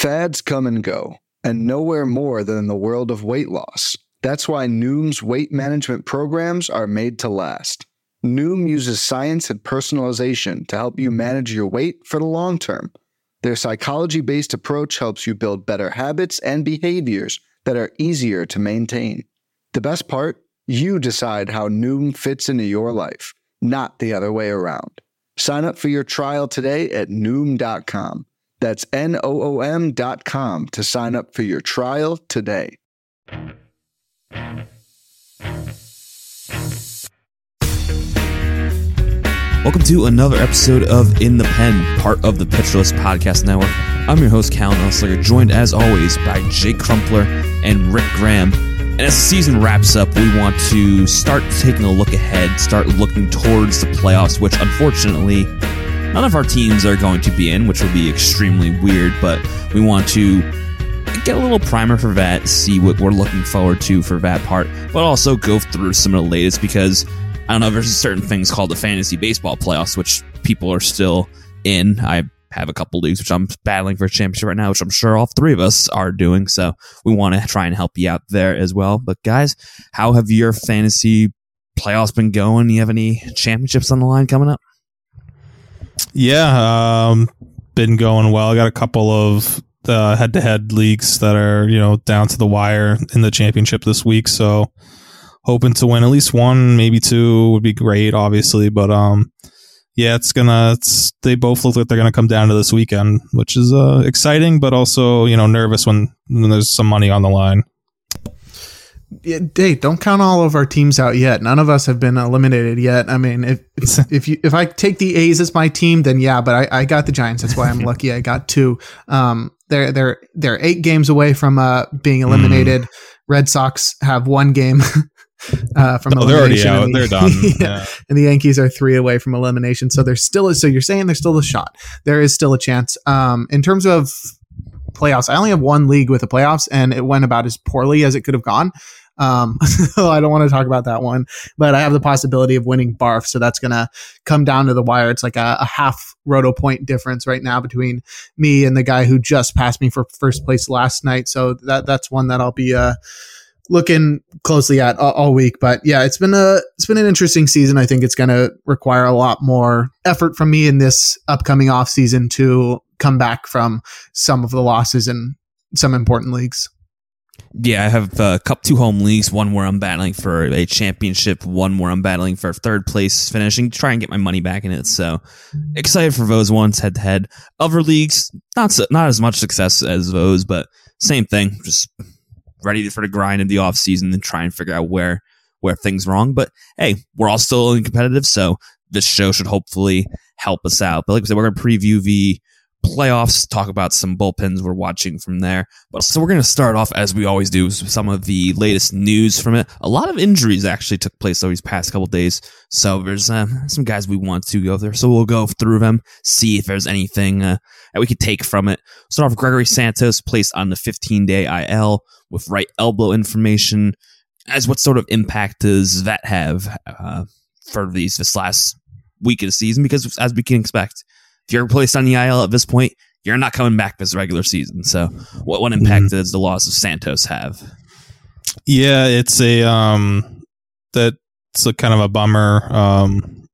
Fads come and go, and nowhere more than in the world of weight loss. That's why Noom's weight management programs are made to last. Noom uses science and personalization to help you manage your weight for the long term. Their psychology-based approach helps you build better habits and behaviors that are easier to maintain. The best part? You decide how Noom fits into your life, not the other way around. Sign up for your trial today at Noom.com. That's Noom.com to sign up for your trial today. Welcome to another episode of In the Pen, part of the Pitcher List Podcast Network. I'm your host, Cal Nelslinger, joined as always by Jake Crumpler and Rick Graham. And as the season wraps up, we want to start taking a look ahead, start looking towards the playoffs, which unfortunately none of our teams are going to be in, which will be extremely weird, but we want to get a little primer for that, see what we're looking forward to for that part, but also go through some of the latest because, I don't know, there's certain things called the fantasy baseball playoffs, which people are still in. I have a couple leagues, which I'm battling for a championship right now, which I'm sure all three of us are doing, so we want to try and help you out there as well. But guys, how have your fantasy playoffs been going? Do you have any championships on the line coming up? Yeah, been going well. I got a couple of head-to-head leagues that are, down to the wire in the championship this week. So hoping to win at least one, maybe two would be great, obviously. But yeah, they both look like they're gonna come down to this weekend, which is exciting, but also nervous when there's some money on the line. Yeah, Dave, don't count all of our teams out yet. None of us have been eliminated yet. I mean, if I take the A's as my team, then yeah, but I got the Giants. That's why I'm lucky. I got two. They're 8 games away from being eliminated. Red Sox have 1 game from elimination. They're already out. They're done. Yeah. And the Yankees are 3 away from elimination. So so you're saying there's still a shot. There is still a chance. In terms of playoffs, I only have 1 league with the playoffs, and it went about as poorly as it could have gone. So I don't want to talk about that one, but I have the possibility of winning barf. So that's going to come down to the wire. It's like a half roto point difference right now between me and the guy who just passed me for first place last night. So that's one that I'll be, looking closely at all week. But yeah, it's been an interesting season. I think it's going to require a lot more effort from me in this upcoming off season to come back from some of the losses in some important leagues. Yeah, I have 2 home leagues, one where I'm battling for a championship, one where I'm battling for 3rd place finishing, try and get my money back in it. So excited for those ones head to head. Other leagues, not as much success as those, but same thing. Just ready for the grind of the off season and try and figure out where things are wrong. But hey, we're all still competitive, so this show should hopefully help us out. But like I said, we're going to preview the playoffs, talk about some bullpens we're watching from there. But so we're going to start off, as we always do, with some of the latest news from it. A lot of injuries actually took place over these past couple days, so there's some guys we want to go there. So we'll go through them, see if there's anything that we could take from it. Start off with Gregory Santos, placed on the 15-day IL with right elbow inflammation. As what sort of impact does that have for this last week of the season? Because as we can expect, if you're placed on the IL at this point, you're not coming back this regular season. So what impact does the loss of Santos have? Yeah, it's that's a kind of a bummer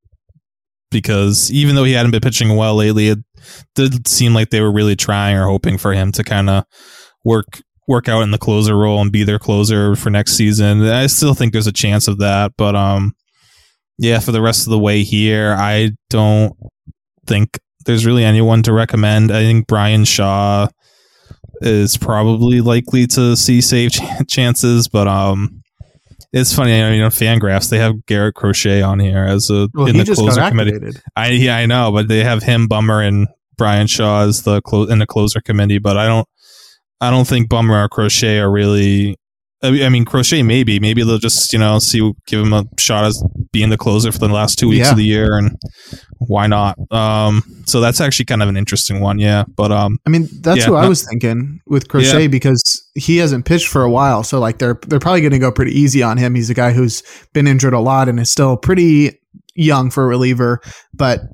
because even though he hadn't been pitching well lately, it did seem like they were really trying or hoping for him to kind of work out in the closer role and be their closer for next season. I still think there's a chance of that, but yeah, for the rest of the way here, I don't think there's really anyone to recommend. I think Brian Shaw is probably likely to see save chances, but it's funny, Fangraphs, they have Garrett Crochet on here as in the closer committee. I know, but they have him, Bummer, and Brian Shaw as in the closer committee. But I don't think Bummer or Crochet are really. I mean, Crochet maybe they'll just give him a shot as being the closer for the last 2 weeks of the year, and why not? So that's actually kind of an interesting one, yeah. But I mean, that's who I was thinking with Crochet because he hasn't pitched for a while, so like they're probably going to go pretty easy on him. He's a guy who's been injured a lot and is still pretty young for a reliever, but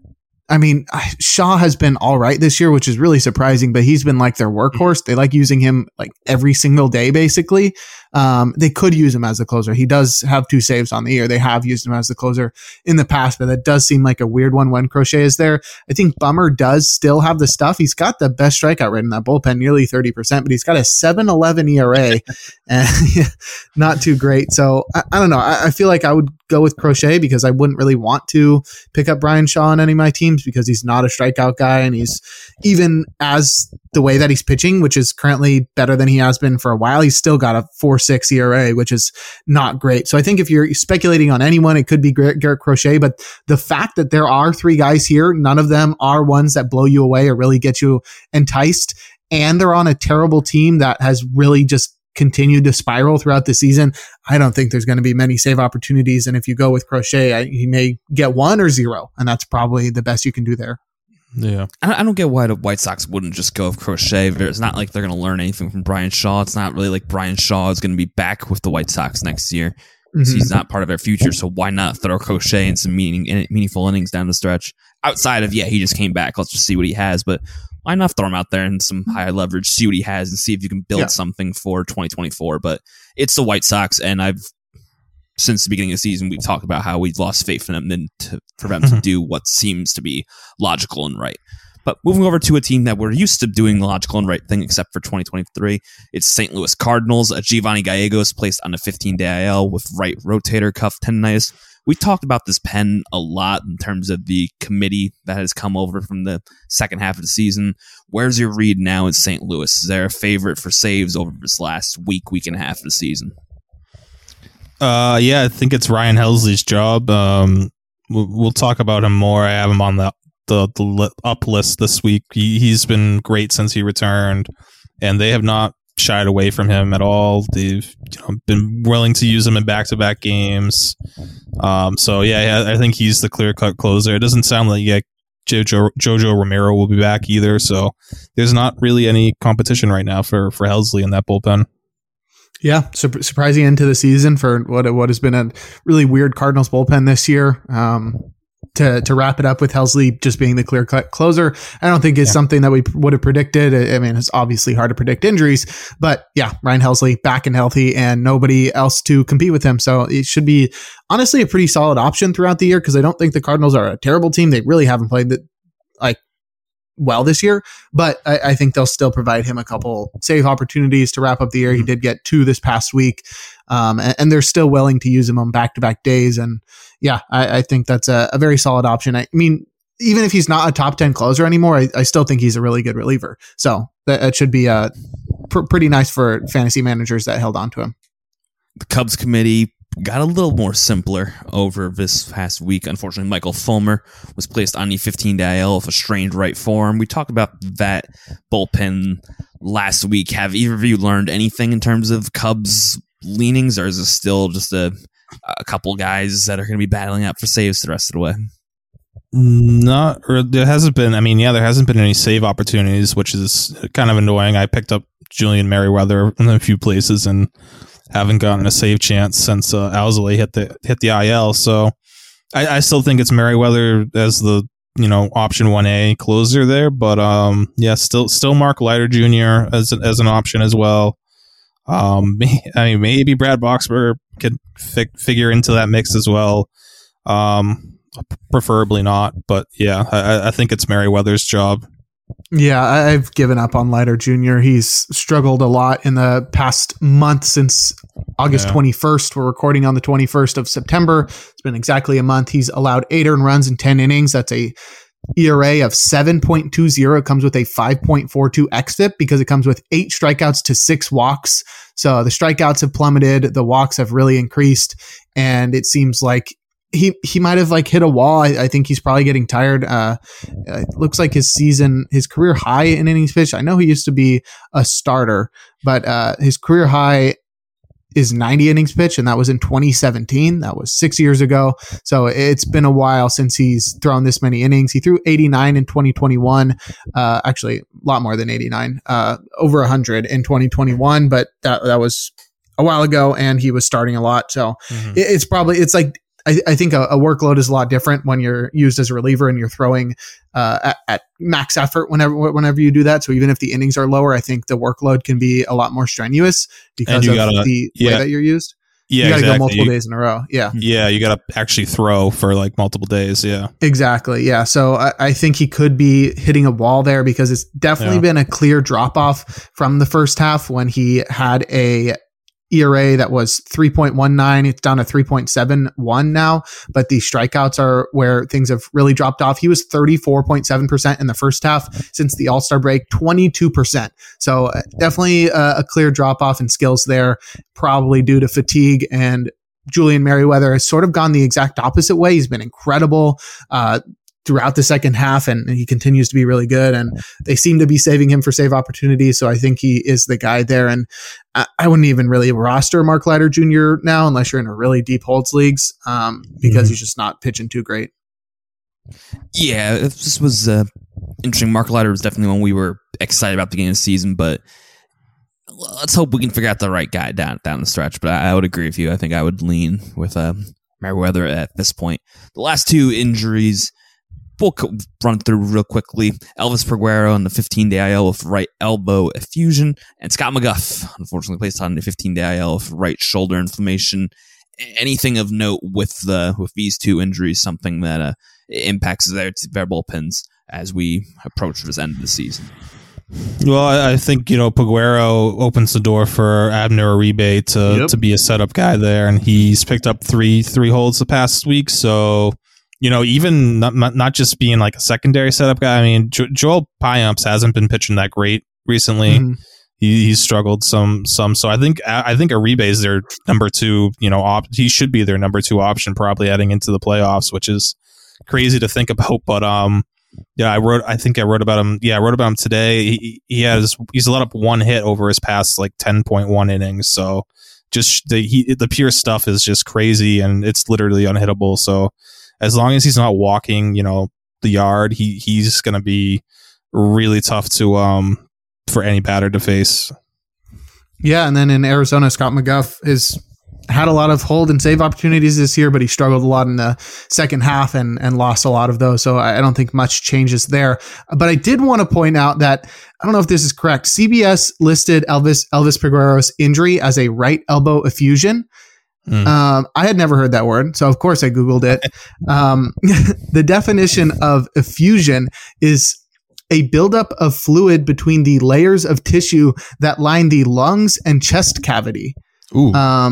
I mean, Shaw has been all right this year, which is really surprising, but he's been like their workhorse. They like using him like every single day, basically. They could use him as the closer. He does have 2 saves on the year. They have used him as the closer in the past, but that does seem like a weird one when Crochet is there. I think Bummer does still have the stuff. He's got the best strikeout rate in that bullpen, nearly 30%, but he's got a 7.11 ERA and not too great. So I don't know. I feel like I would go with Crochet because I wouldn't really want to pick up Bryan Shaw on any of my teams because he's not a strikeout guy, and he's, even as the way that he's pitching, which is currently better than he has been for a while, he's still got a 4.6 ERA, which is not great. So I think if you're speculating on anyone, it could be Garrett Crochet, but the fact that there are 3 guys here, none of them are ones that blow you away or really get you enticed, and they're on a terrible team that has really just continued to spiral throughout the season, I don't think there's going to be many save opportunities. And if you go with Crochet, he may get 1 or 0, and that's probably the best you can do there. Yeah. I don't get why the White Sox wouldn't just go with Crochet. It's not like they're going to learn anything from Bryan Shaw. It's not really like Bryan Shaw is going to be back with the White Sox next year. Mm-hmm. So he's not part of their future. So why not throw Crochet in some meaningful innings down the stretch? Outside of, he just came back. Let's just see what he has. But why not throw him out there in some high leverage, see what he has, and see if you can build something for 2024. But it's the White Sox, and since the beginning of the season, we've talked about how we've lost faith in them and for them to do what seems to be logical and right. But moving over to a team that we're used to doing the logical and right thing, except for 2023, it's St. Louis Cardinals. Giovanni Gallegos placed on a 15-day IL with right rotator cuff tendonitis. We talked about this pen a lot in terms of the committee that has come over from the second half of the season. Where's your read now in St. Louis? Is there a favorite for saves over this last week and a half of the season? I think it's Ryan Helsley's job. We'll talk about him more. I have him on the up list this week. He's been great since he returned, and they have not shied away from him at all. They've been willing to use him in back-to-back games. I think he's the clear-cut closer. It doesn't sound like Jojo Romero will be back either, so there's not really any competition right now for Helsley in that bullpen. Yeah, surprising into the season for what has been a really weird Cardinals bullpen this year. To wrap it up with Helsley just being the clear-cut closer, I don't think is something that we would have predicted. I mean, it's obviously hard to predict injuries, but Ryan Helsley back and healthy and nobody else to compete with him. So it should be honestly a pretty solid option throughout the year because I don't think the Cardinals are a terrible team. They really haven't played well this year, but I think they'll still provide him a couple save opportunities to wrap up the year. He did get 2 this past week, and they're still willing to use him on back-to-back days. And I think that's a very solid option. I mean, even if he's not a top 10 closer anymore, I still think he's a really good reliever. So that should be pretty nice for fantasy managers that held on to him. The Cubs committee got a little more simpler over this past week. Unfortunately, Michael Fulmer was placed on the 15-day IL with a strained right forearm. We talked about that bullpen last week. Have either of you learned anything in terms of Cubs leanings, or is it still just a couple guys that are going to be battling out for saves the rest of the way? There hasn't been. I mean, there hasn't been any save opportunities, which is kind of annoying. I picked up Julian Merriweather in a few places and haven't gotten a save chance since Alzolay hit the IL. So I still think it's Merriweather as the option 1A closer there, but still Mark Leiter Jr. as an option as well. Maybe Brad Boxberger could figure into that mix as well. Preferably not, but I think it's Merriweather's job. Yeah, I've given up on Leiter Jr. He's struggled a lot in the past month since August 21st. We're recording on the 21st of September. It's been exactly a month. He's allowed 8 earned runs in 10 innings. That's a ERA of 7.20. It comes with a 5.42 xFIP because it comes with 8 strikeouts to 6 walks. So the strikeouts have plummeted. The walks have really increased. And it seems like he might have hit a wall. I think he's probably getting tired. It looks like his career high in innings pitched. I know he used to be a starter, but his career high is 90 innings pitched, and that was in 2017. That was 6 years ago. So it's been a while since he's thrown this many innings. He threw 89 in 2021. Actually, a lot more than 89. Over 100 in 2021, but that was a while ago, and he was starting a lot. So it's I think a workload is a lot different when you're used as a reliever and you're throwing at max effort whenever you do that. So even if the innings are lower, I think the workload can be a lot more strenuous because of the way that you're used. Yeah, you got to exactly. go multiple days in a row. Yeah. Yeah, you got to actually throw for like multiple days. Yeah. Exactly. Yeah. So I think he could be hitting a wall there because it's definitely been a clear drop off from the first half when he had a ERA that was 3.19. It's down to 3.71 now, but the strikeouts are where things have really dropped off. He was 34.7% in the first half since the All-Star break, 22%. So definitely a clear drop off in skills there, probably due to fatigue. And Julian Merryweather has sort of gone the exact opposite way. He's been incredible throughout the second half, and he continues to be really good. And they seem to be saving him for save opportunities. So I think he is the guy there. And I wouldn't even really roster Mark Leiter Jr. now unless you're in a really deep holds leagues because he's just not pitching too great. Yeah, this was interesting. Mark Leiter was definitely one we were excited about the beginning of the season, but let's hope we can figure out the right guy down the stretch. But I would agree with you. I think I would lean with Merryweather at this point. The last two injuries, we'll run through real quickly. Elvis Peguero on the 15-day IL with right elbow effusion, and Scott McGough, unfortunately, placed on the 15-day IL with right shoulder inflammation. Anything of note with these two injuries, something that impacts their bullpens as we approach this end of the season? Well, I think, Peguero opens the door for Abner Uribe to be a setup guy there, and he's picked up three holds the past week, so even not just being like a secondary setup guy. I mean, Joel Payamps hasn't been pitching that great recently. Mm-hmm. He's struggled some. So I think Uribe is their number two. He should be their number two option probably heading into the playoffs, which is crazy to think about. But I wrote about him. Yeah, I wrote about him today. He's let up one hit over his past like 10.1 innings. So just the pure stuff is just crazy, and it's literally unhittable. So as long as he's not walking, the yard, he's going to be really tough to for any batter to face. Yeah, and then in Arizona, Scott McGough has had a lot of hold and save opportunities this year, but he struggled a lot in the second half and lost a lot of those. So I don't think much changes there. But I did want to point out that, I don't know if this is correct, CBS listed Elvis Peguero's injury as a right elbow effusion. I had never heard that word, so of course I Googled it. The definition of effusion is a buildup of fluid between the layers of tissue that line the lungs and chest cavity. Ooh.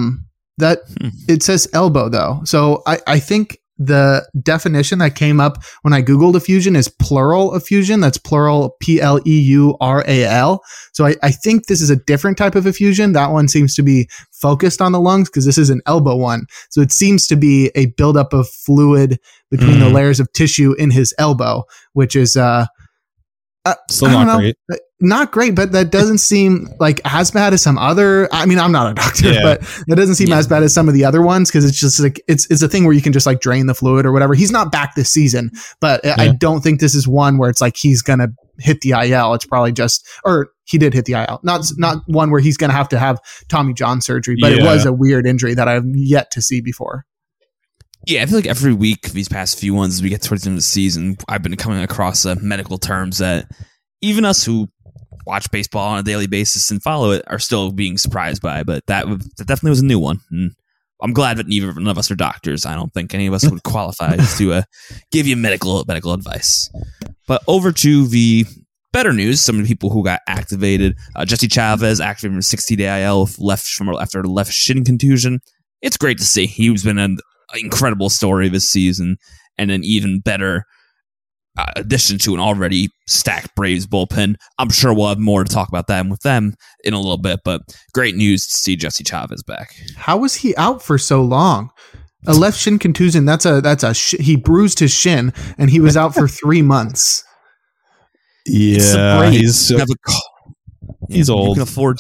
It says elbow though, so I think the definition that came up when I Googled effusion is plural effusion. That's plural PLEURAL. So I think this is a different type of effusion. That one seems to be focused on the lungs because this is an elbow one. So it seems to be a buildup of fluid between the layers of tissue in his elbow, which is still not great. Not great, but that doesn't seem like as bad as some other. I mean, I'm not a doctor, but that doesn't seem as bad as some of the other ones because it's just like it's a thing where you can just like drain the fluid or whatever. He's not back this season, but I don't think this is one where it's like he's gonna hit the IL. It's probably just, or he did hit the IL, not one where he's gonna have to have Tommy John surgery. But it was a weird injury that I've yet to see before. Yeah, I feel like every week these past few ones as we get towards the end of the season, I've been coming across medical terms that even us who watch baseball on a daily basis and follow it are still being surprised by. But that definitely was a new one. And I'm glad that none of us are doctors. I don't think any of us would qualify to give you medical advice. But over to the better news, some of the people who got activated. Jesse Chavez activated from 60-day IL after a left shin contusion. It's great to see. He's been an incredible story this season and an even better addition to an already stacked Braves bullpen. I'm sure we'll have more to talk about that with them in a little bit, but great news to see Jesse Chavez back. How was he out for so long? A left shin contusion. He bruised his shin and he was out for 3 months. Yeah, he's old. You can afford.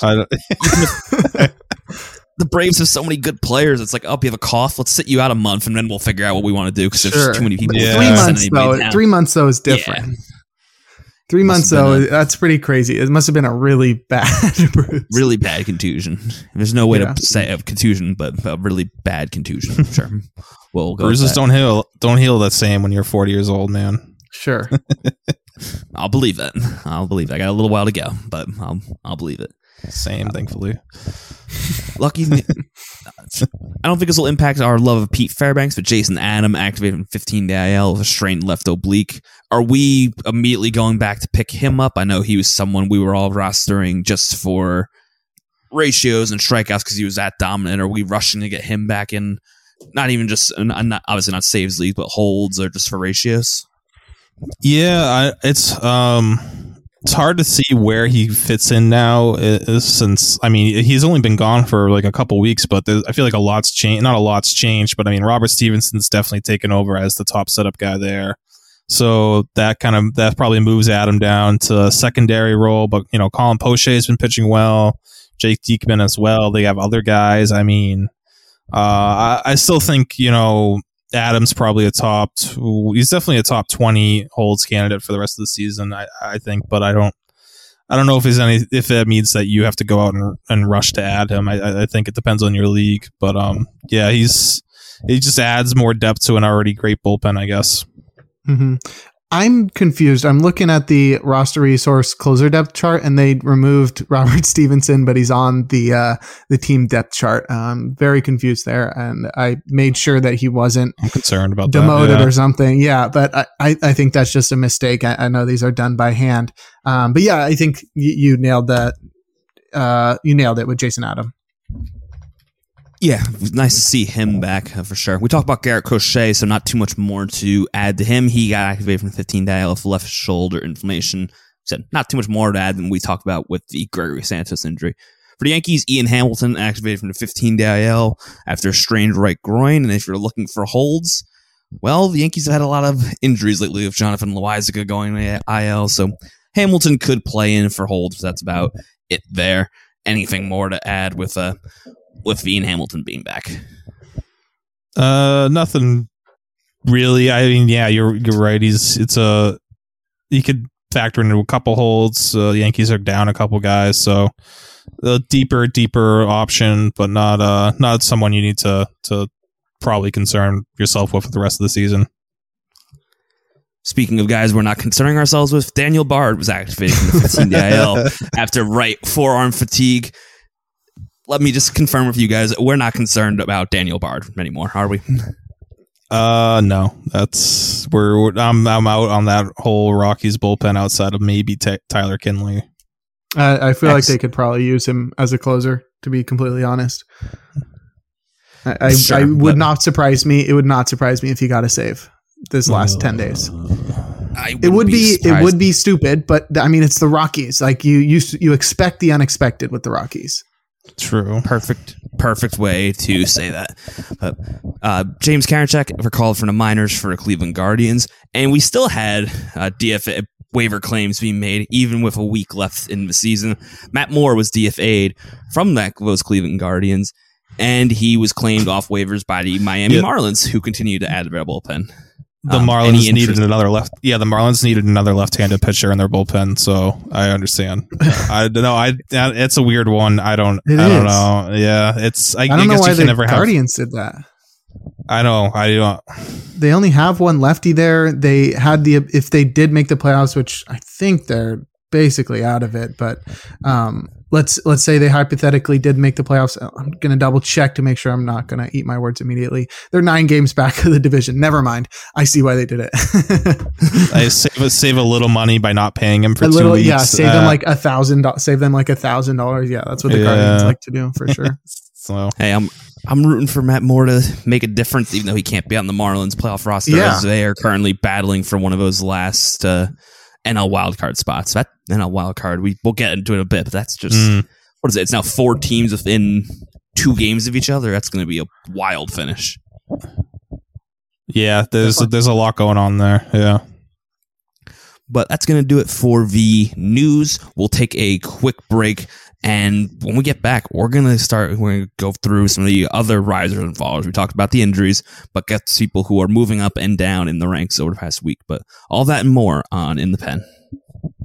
The Braves have so many good players. It's like, you have a cough. Let's sit you out a month, and then we'll figure out what we want to do because there's too many people. Yeah. 3 months, though. 3 months, though, is different. 3 months, Must have though, been that's pretty crazy. It must have been a really bad bruise. really bad contusion. There's no way to say a contusion, but a really bad contusion. Sure. We'll go Bruises don't heal the same when you're 40 years old, man. Sure. I'll believe that. I got a little while to go, but I'll believe it. Same, thankfully. Lucky. I don't think this will impact our love of Pete Fairbanks, but Jason Adam activated from 15-day IL with a strained left oblique. Are we immediately going back to pick him up? I know he was someone we were all rostering just for ratios and strikeouts because he was that dominant. Are we rushing to get him back in? Not even just, obviously not saves league, but holds or just for ratios? Yeah, it's hard to see where he fits in now, since he's only been gone for like a couple weeks, but I feel like a lot's changed. Not a lot's changed, but Robert Stevenson's definitely taken over as the top setup guy there. So that probably moves Adam down to a secondary role. But Colin Poche has been pitching well, Jake Diekman as well. They have other guys. I still think Adam's probably he's definitely a top 20 holds candidate for the rest of the season, I think, but I don't know if that means that you have to go out and rush to add him. I think it depends on your league, but yeah, he just adds more depth to an already great bullpen, I guess. Mm-hmm. I'm confused. I'm looking at the roster resource closer depth chart, and they removed Robert Stevenson, but he's on the team depth chart. Very confused there, and I made sure that he wasn't I'm concerned about demoted or something. Yeah, but I think that's just a mistake. I know these are done by hand, but yeah, I think you nailed that. You nailed it with Jason Adam. Yeah, it was nice to see him back for sure. We talked about Garrett Crochet, so not too much more to add to him. He got activated from 15-day IL with left shoulder inflammation. So not too much more to add than we talked about with the Gregory Santos injury. For the Yankees, Ian Hamilton activated from the 15-day IL after a strained right groin. And if you're looking for holds, well, the Yankees have had a lot of injuries lately with Jonathan Loáisiga going to IL. So Hamilton could play in for holds. That's about it there. Anything more to add with Ian Hamilton being back? Nothing really. Yeah, you're right. He could factor into a couple holds. The Yankees are down a couple guys, so a deeper option, but not someone you need to probably concern yourself with for the rest of the season. Speaking of guys we're not concerning ourselves with, Daniel Bard was activated from the 15-day IL after right forearm fatigue. Let me just confirm with you guys, we're not concerned about Daniel Bard anymore, are we? No. I'm out on that whole Rockies bullpen outside of maybe Tyler Kinley. I feel like they could probably use him as a closer, to be completely honest. I would not surprise me. It would not surprise me if he got a save this last 10 days. It would be stupid, but it's the Rockies. Like you expect the unexpected with the Rockies. True. Perfect way to say that. But James Karinchak recalled from the minors for the Cleveland Guardians, and we still had DFA waiver claims being made even with a week left in the season. Matt Moore was DFA'd from those Cleveland Guardians, and he was claimed off waivers by the Miami Marlins, who continue to add to their bullpen. The Marlins needed another left. Yeah, the Marlins needed another left-handed pitcher in their bullpen, so I understand. I don't know. It's a weird one. I don't know. Yeah, I don't know why the Guardians did that. I know. I don't. They only have one lefty there. They had if they did make the playoffs, which I think they're basically out of it, but let's say they hypothetically did make the playoffs. I'm going to double check to make sure I'm not going to eat my words immediately. They're 9 games back of the division. Never mind. I see why they did it. I save a little money by not paying him for 2 weeks. Yeah, save them like $1,000. Save them like $1,000. Yeah, that's what the Guardians like to do for sure. So hey, I'm rooting for Matt Moore to make a difference, even though he can't be on the Marlins playoff roster, as they are currently battling for one of those last NL wildcard spots. That NL wildcard, we'll get into it in a bit, but that's just what is it? It's now 4 teams within 2 games of each other. That's going to be a wild finish. Yeah, there's a lot going on there. Yeah. But that's going to do it for the news. We'll take a quick break, and when we get back, we're going to go through some of the other risers and fallers. We talked about the injuries, but get to people who are moving up and down in the ranks over the past week. But all that and more on In the Pen.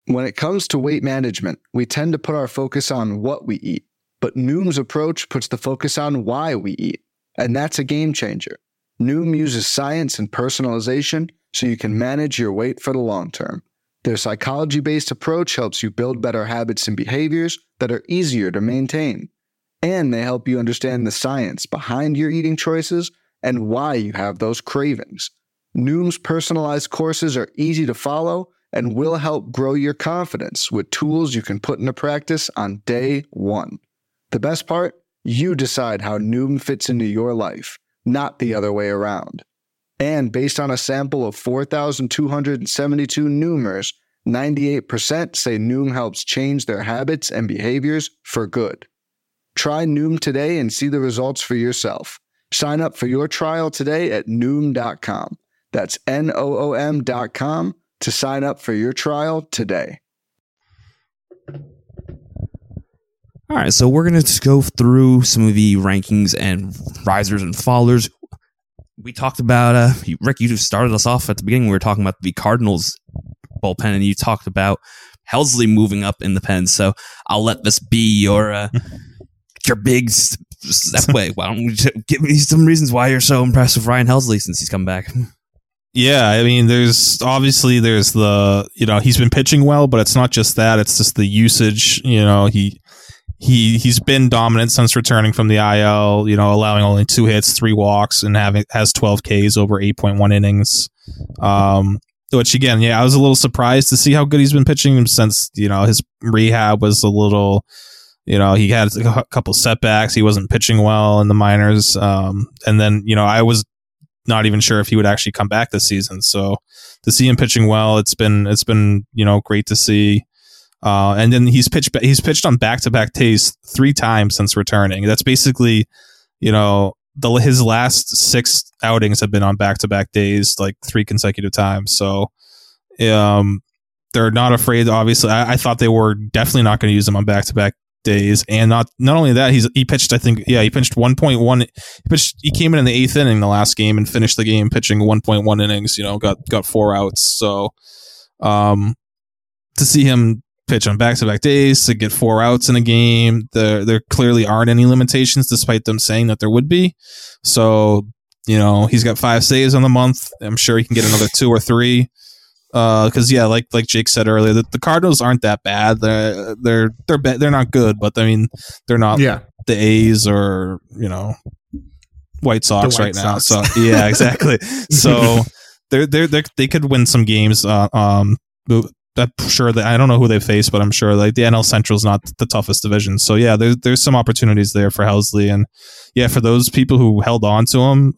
When it comes to weight management, we tend to put our focus on what we eat, but Noom's approach puts the focus on why we eat, and that's a game changer. Noom uses science and personalization so you can manage your weight for the long term. Their psychology-based approach helps you build better habits and behaviors that are easier to maintain. And they help you understand the science behind your eating choices and why you have those cravings. Noom's personalized courses are easy to follow and will help grow your confidence with tools you can put into practice on day one. The best part? You decide how Noom fits into your life, not the other way around. And based on a sample of 4,272 Noomers, 98% say Noom helps change their habits and behaviors for good. Try Noom today and see the results for yourself. Sign up for your trial today at Noom.com. That's Noom.com to sign up for your trial today. All right, so we're going to just go through some of the rankings and risers and fallers. We talked about, Rick, you just started us off at the beginning. We were talking about the Cardinals bullpen, and you talked about Helsley moving up in the pen. So I'll let this be your big step away. Why don't you give me some reasons why you're so impressed with Ryan Helsley since he's come back? Yeah, I mean, there's the, he's been pitching well, but it's not just that. It's just the usage. He's been dominant since returning from the IL, allowing only 2 hits, 3 walks, and has 12 Ks over 8.1 innings. Which again, I was a little surprised to see how good he's been pitching since, his rehab was a little, he had a couple setbacks. He wasn't pitching well in the minors. And then, I was not even sure if he would actually come back this season. So to see him pitching well, it's been great to see. And then he's pitched on back-to-back days 3 times since returning. That's basically, his last 6 outings have been on back-to-back days, like 3 consecutive times. So, they're not afraid. Obviously, I thought they were definitely not going to use him on back-to-back days, and not only that, he pitched. He pitched 1.1. He came in the 8th inning the last game and finished the game pitching 1.1 innings. Got 4 outs. So, to see him pitch on back-to-back days to get 4 outs in a game, there clearly aren't any limitations, despite them saying that there would be. So, he's got 5 saves on the month. I'm sure he can get another 2 or 3. Because like Jake said earlier, the Cardinals aren't that bad. They're not good, but I mean they're not the A's or White Sox right now. So yeah, exactly. So they could win some games. I'm sure that I don't know who they face, but I'm sure like the NL Central is not the toughest division. So yeah, there's some opportunities there for Helsley, and for those people who held on to him.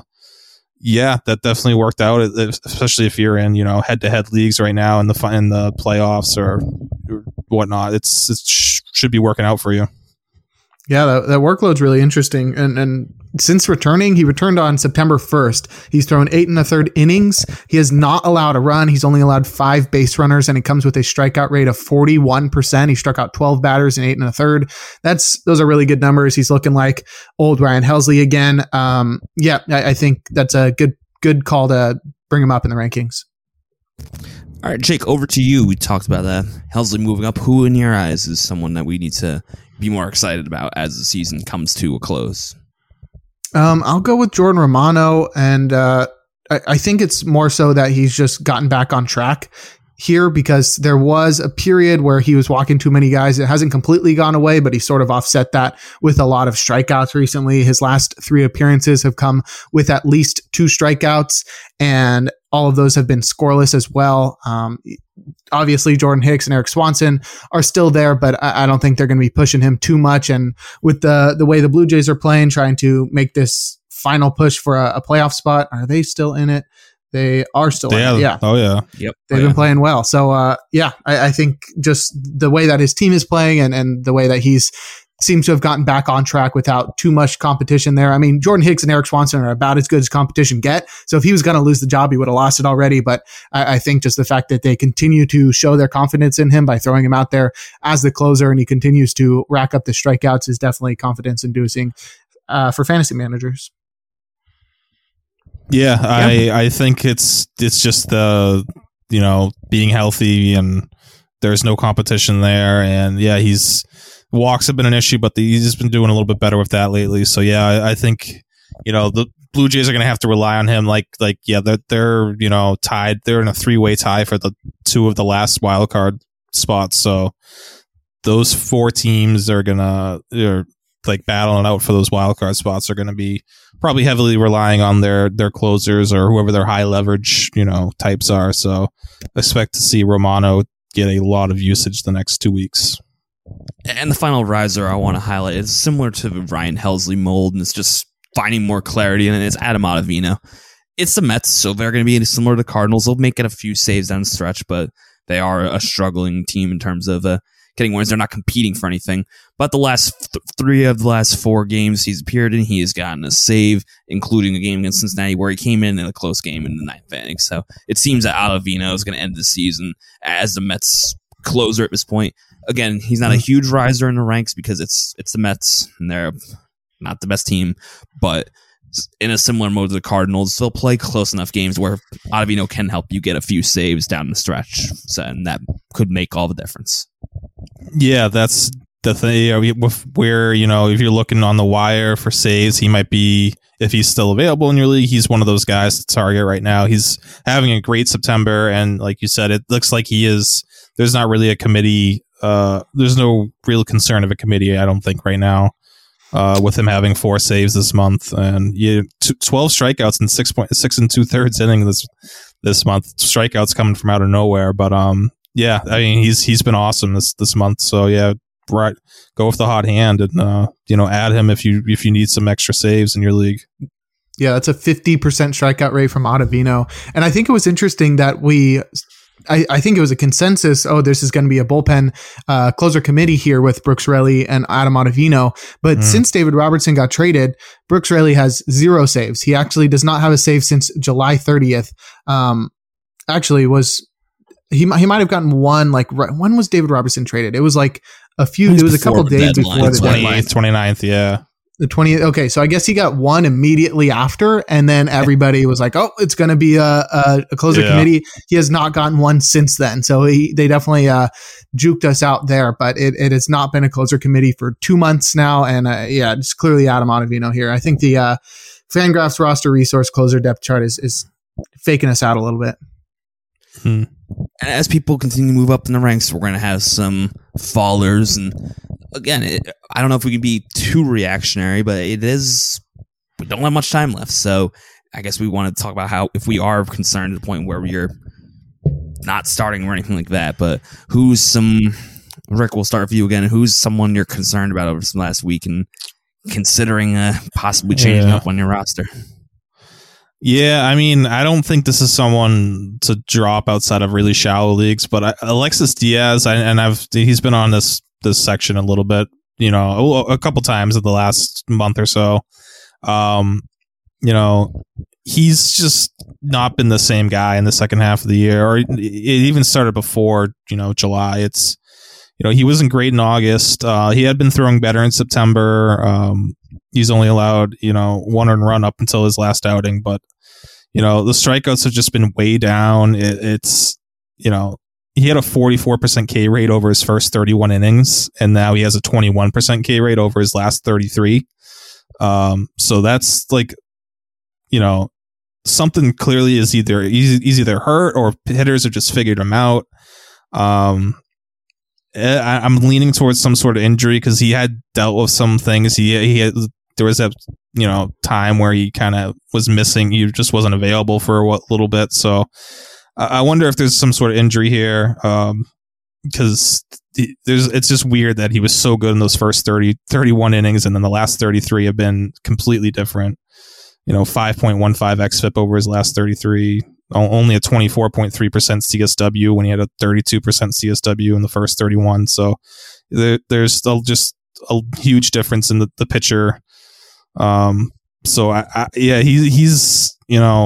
That definitely worked out, especially if you're in, head-to-head leagues right now in the playoffs or whatnot. It should be working out for you. Yeah, that workload's really interesting. And since returning, he returned on September 1st. He's thrown 8 1/3 innings. He has not allowed a run. He's only allowed 5 base runners, and it comes with a strikeout rate of 41%. He struck out 12 batters in 8 1/3. Those are really good numbers. He's looking like old Ryan Helsley again. I think that's a good call to bring him up in the rankings. All right, Jake, over to you. We talked about that. Helsley moving up. Who in your eyes is someone that we need to be more excited about as the season comes to a close? I'll go with Jordan Romano, and I think it's more so that he's just gotten back on track here, because there was a period where he was walking too many guys. It hasn't completely gone away, but he sort of offset that with a lot of strikeouts recently. His last 3 appearances have come with at least 2 strikeouts, and all of those have been scoreless as well. Obviously, Jordan Hicks and Eric Swanson are still there, but I don't think they're going to be pushing him too much. And with the way the Blue Jays are playing, trying to make this final push for a playoff spot, are they still in it? They are still in it. Yeah. Oh, yeah. Yep. They've been playing well. So, I think just the way that his team is playing and the way that he's seems to have gotten back on track without too much competition there. I mean, Jordan Hicks and Eric Swanson are about as good as competition get. So if he was going to lose the job, he would have lost it already. But I think just the fact that they continue to show their confidence in him by throwing him out there as the closer, and he continues to rack up the strikeouts, is definitely confidence inducing for fantasy managers. Yeah, I think it's just the being healthy and there's no competition there. And yeah, walks have been an issue, but he's just been doing a little bit better with that lately. So yeah, I think, the Blue Jays are going to have to rely on him. They're tied. They're in a 3-way tie for the 2 of the last wild card spots. So those 4 teams are they're battling out for those wild card spots are going to be probably heavily relying on their closers or whoever their high leverage, types are. So expect to see Romano get a lot of usage the next 2 weeks. And the final riser I want to highlight is similar to the Ryan Helsley mold, and it's just finding more clarity, and it's Adam Ottavino. It's the Mets, so they're going to be similar to Cardinals. They'll make it a few saves down the stretch, but they are a struggling team in terms of getting wins. They're not competing for anything. But the last 3 of the last 4 games he's appeared in, he has gotten a save, including a game against Cincinnati where he came in a close game in the 9th inning. So it seems that Ottavino is going to end the season as the Mets closer at this point. Again, he's not a huge riser in the ranks because it's the Mets, and they're not the best team, but in a similar mode to the Cardinals, they'll play close enough games where Ottavino can help you get a few saves down the stretch, and that could make all the difference. Yeah, that's the thing. Where if you're looking on the wire for saves, he might be, if he's still available in your league, he's one of those guys to target right now. He's having a great September, and like you said, it looks like he is. There's not really a committee. There's no real concern of a committee, I don't think, right now. With him having 4 saves this month, and 12 strikeouts in 6 2/3 inning this month. Strikeouts coming from out of nowhere, but yeah, I mean he's been awesome this month. So yeah, right, go with the hot hand and add him if you need some extra saves in your league. Yeah, that's a 50% strikeout rate from Ottavino, and I think it was interesting that I think it was a consensus. Oh, this is going to be a bullpen closer committee here with Brooks Raley and Adam Ottavino. But since David Robertson got traded, Brooks Raley has 0 saves. He actually does not have a save since July 30th. He might have gotten one. When was David Robertson traded? It was a couple days before the deadline. 29th, yeah. The 20th. Okay, so I guess he got one immediately after, and then everybody was like, "Oh, it's going to be a closer committee." He has not gotten one since then, so they definitely juked us out there. But it has not been a closer committee for 2 months now, and it's clearly Adam Ottavino here. I think the Fangraphs roster resource closer depth chart is faking us out a little bit. And as people continue to move up in the ranks, we're going to have some fallers. And again, I don't know if we can be too reactionary, but we don't have much time left. So I guess we want to talk about how, if we are concerned to the point where we're not starting or anything like that, but Rick, we'll start with you again. Who's someone you're concerned about over this last week and considering possibly changing up on your roster? Yeah, I mean, I don't think this is someone to drop outside of really shallow leagues, but Alexis Diaz, he's been on this section a little bit, a couple times in the last month or so. He's just not been the same guy in the second half of the year, or it even started before, July. It's, he wasn't great in August. He had been throwing better in September. He's only allowed, 1 earned run up until his last outing, but the strikeouts have just been way down. It's he had a 44% K rate over his first 31 innings, and now he has a 21% K rate over his last 33. So that's something clearly is either hurt or hitters have just figured him out. I'm leaning towards some sort of injury because he had dealt with some things. There was a time where he kind of was missing. He just wasn't available for a little bit. So I wonder if there's some sort of injury here, because it's just weird that he was so good in those first 31 innings, and then the last 33 have been completely different. 5.15 xFIP over his last 33, only a 24.3% CSW when he had a 32% CSW in the first 31. So there's still just a huge difference in the pitcher. He's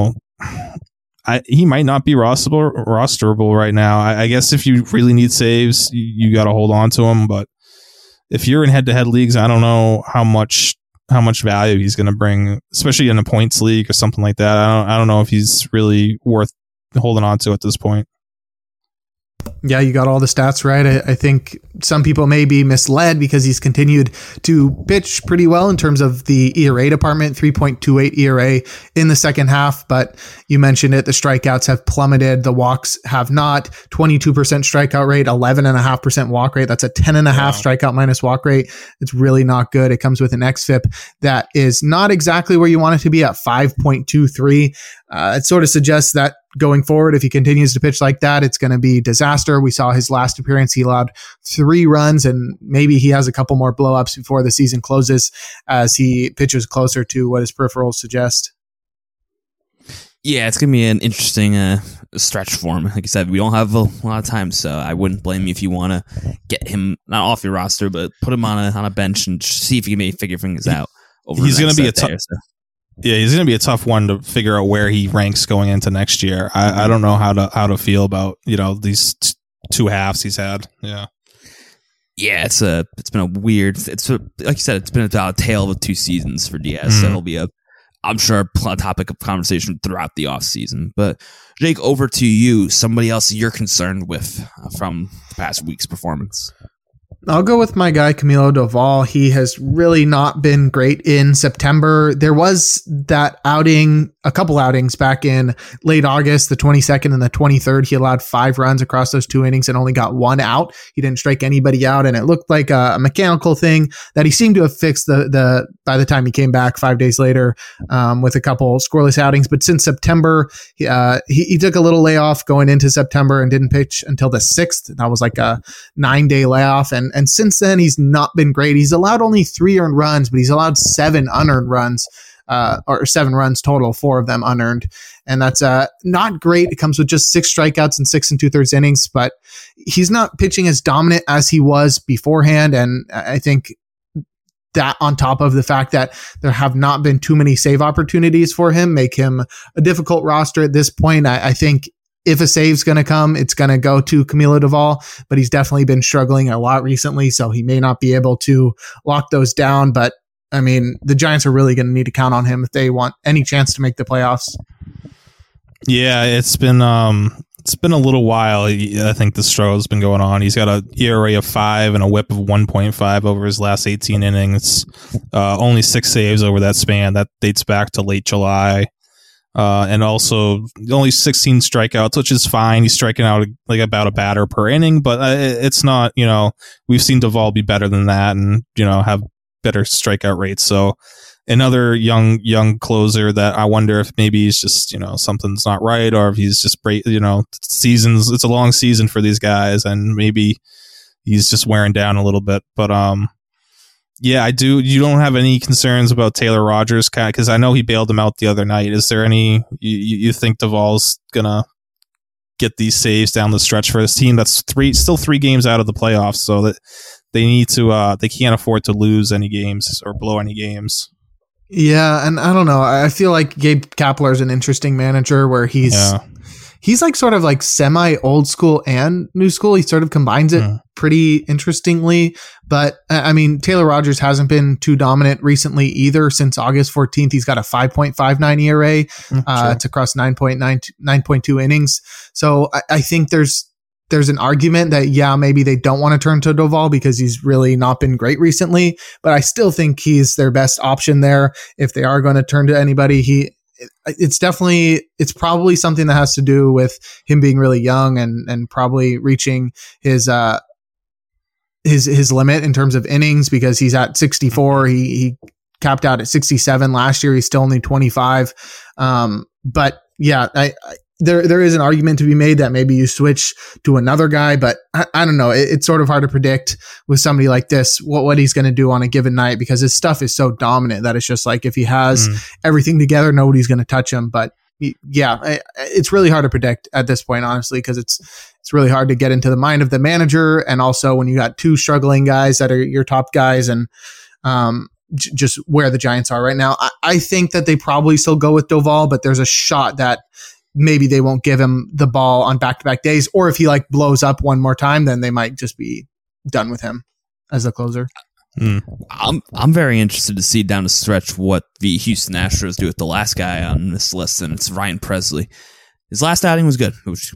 he might not be rosterable right now. I guess if you really need saves, you got to hold on to him. But if you're in head-to-head leagues, I don't know how much value he's going to bring, especially in a points league or something like that. I don't know if he's really worth holding on to at this point. Yeah, you got all the stats right. I think some people may be misled because he's continued to pitch pretty well in terms of the ERA department, 3.28 ERA in the second half. But you mentioned it, the strikeouts have plummeted. The walks have not. 22% strikeout rate, 11.5% walk rate. That's a 10.5 strikeout minus walk rate. It's really not good. It comes with an xFIP that is not exactly where you want it to be at 5.23. It sort of suggests that going forward, if he continues to pitch like that, it's going to be disaster. We saw his last appearance. He allowed 3 runs, and maybe he has a couple more blow-ups before the season closes as he pitches closer to what his peripherals suggest. Yeah, it's going to be an interesting stretch for him. Like you said, we don't have a lot of time, so I wouldn't blame you if you want to get him, not off your roster, but put him on a bench and see if you can maybe figure things out. He's going to be he's going to be a tough one to figure out where he ranks going into next year. I don't know how to feel about, these 2 halves he's had. Yeah, it's been a weird. Like you said, it's been about a tale of 2 seasons for Diaz. So he'll be I'm sure, a topic of conversation throughout the offseason. But Jake, over to you. Somebody else you're concerned with from the past week's performance. I'll go with my guy, Camilo Doval. He has really not been great in September. There was that outing, a couple outings back in late August, the 22nd and the 23rd. He allowed 5 runs across those 2 innings and only got 1 out. He didn't strike anybody out, and it looked like a mechanical thing that he seemed to have fixed by the time he came back 5 days later with a couple scoreless outings. But since September, he took a little layoff going into September and didn't pitch until the 6th. That was like a 9-day layoff. And since then, he's not been great. He's allowed only 3 earned runs, but he's allowed 7 unearned runs, or 7 runs total, 4 of them unearned. And that's not great. It comes with just 6 strikeouts and 6 2/3 innings, but he's not pitching as dominant as he was beforehand. And I think that, on top of the fact that there have not been too many save opportunities for him, make him a difficult roster at this point. I think if a save's going to come, it's going to go to Camilo Doval, but he's definitely been struggling a lot recently, so he may not be able to lock those down. But I mean, the Giants are really going to need to count on him if they want any chance to make the playoffs. Yeah, it's been a little while. I think the struggle's been going on. He's got an ERA of 5 and a WHIP of 1.5 over his last 18 innings. Only 6 saves over that span. That dates back to late July. And also only 16 strikeouts, which is fine. He's striking out like about a batter per inning, but it's not, we've seen Doval be better than that and, have better strikeout rates. So another young closer that I wonder if maybe he's just, something's not right, or if he's just seasons. It's a long season for these guys and maybe he's just wearing down a little bit. But, yeah, I do. You don't have any concerns about Taylor Rogers, because I know he bailed him out the other night. Is there any? You think Doval's gonna get these saves down the stretch for this team? That's still 3 games out of the playoffs, so that they need to. They can't afford to lose any games or blow any games. Yeah, and I don't know. I feel like Gabe Kapler is an interesting manager where he's like sort of like semi old school and new school. He sort of combines it pretty interestingly. But I mean, Taylor Rogers hasn't been too dominant recently either. Since August 14th, he's got a 5.59 ERA. It's across 9.2 innings. So I think there's an argument that, maybe they don't want to turn to Doval because he's really not been great recently. But I still think he's their best option there. If they are going to turn to anybody, it's probably something that has to do with him being really young and probably reaching his limit in terms of innings, because he's at 64. He capped out at 67 last year. He's still only 25. But yeah, there is an argument to be made that maybe you switch to another guy, but I don't know. It's sort of hard to predict with somebody like this what he's going to do on a given night, because his stuff is so dominant that it's just like if he has everything together, nobody's going to touch him. But yeah, it's really hard to predict at this point, honestly, because it's really hard to get into the mind of the manager. And also when you got 2 struggling guys that are your top guys, and just where the Giants are right now, I think that they probably still go with Doval, but there's a shot that maybe they won't give him the ball on back-to-back days, or if he blows up one more time, then they might just be done with him as a closer. I'm very interested to see down the stretch what the Houston Astros do with the last guy on this list, and it's Ryan Presley. His last outing was good. It was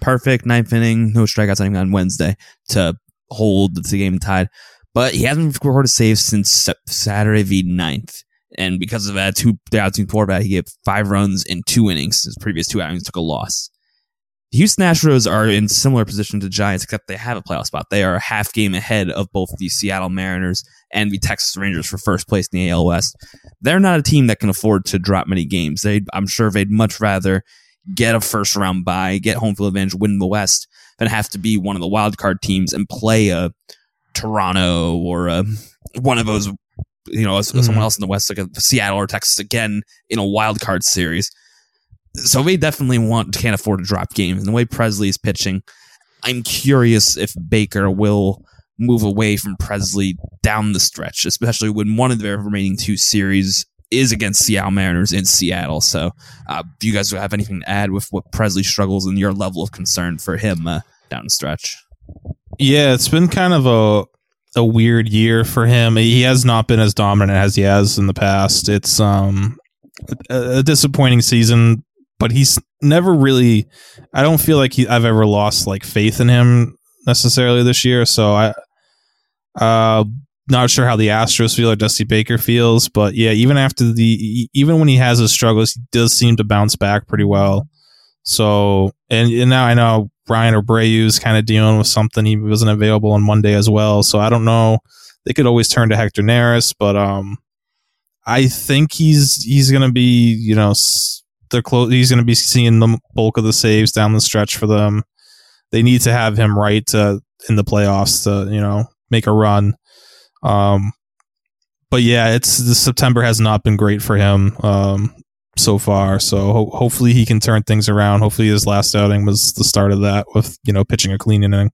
perfect, 9th inning, no strikeouts on Wednesday to hold the game tied. But he hasn't recorded saves since Saturday the 9th. And because of that, the outside quarterback, he gave 5 runs in 2 innings. His previous 2 outings took a loss. The Houston Astros are in similar position to the Giants, except they have a playoff spot. They are a half game ahead of both the Seattle Mariners and the Texas Rangers for first place in the AL West. They're not a team that can afford to drop many games. I'm sure they'd much rather get a first round bye, get home field advantage, win the West, than have to be one of the wild card teams and play a Toronto or one of those, someone else in the West, like a Seattle or Texas again in a wild card series. So they definitely can't afford to drop games. And the way Presley is pitching, I'm curious if Baker will move away from Presley down the stretch, especially when one of their remaining 2 series is against Seattle Mariners in Seattle. So do you guys have anything to add with what Presley struggles and your level of concern for him down the stretch? Yeah, it's been kind of a weird year for him. He has not been as dominant as he has in the past. It's a disappointing season, but he's never really, I don't feel like I've ever lost like faith in him necessarily this year. So not sure how the Astros feel or Dusty Baker feels, but yeah, even when he has his struggles, he does seem to bounce back pretty well. So, and now I know Ryan Abreu's kind of dealing with something. He wasn't available on Monday as well. So I don't know. They could always turn to Hector Neris, but I think he's going to be, he's going to be seeing the bulk of the saves down the stretch for them. They need to have him right in the playoffs to, make a run. But yeah, the September has not been great for him so far. So hopefully he can turn things around. Hopefully his last outing was the start of that with, pitching a clean inning.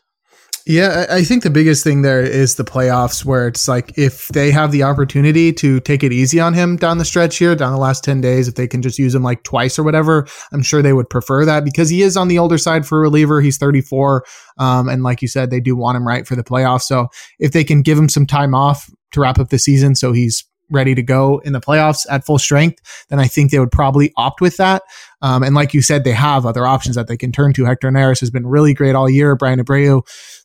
Yeah, I think the biggest thing there is the playoffs, where it's like if they have the opportunity to take it easy on him down the stretch here, down the last 10 days, if they can just use him like twice or whatever, I'm sure they would prefer that, because he is on the older side for a reliever. He's 34. And like you said, they do want him right for the playoffs. So if they can give him some time off to wrap up the season so he's ready to go in the playoffs at full strength, then I think they would probably opt with that. And like you said, they have other options that they can turn to. Hector Neris has been really great all year. Brian Abreu,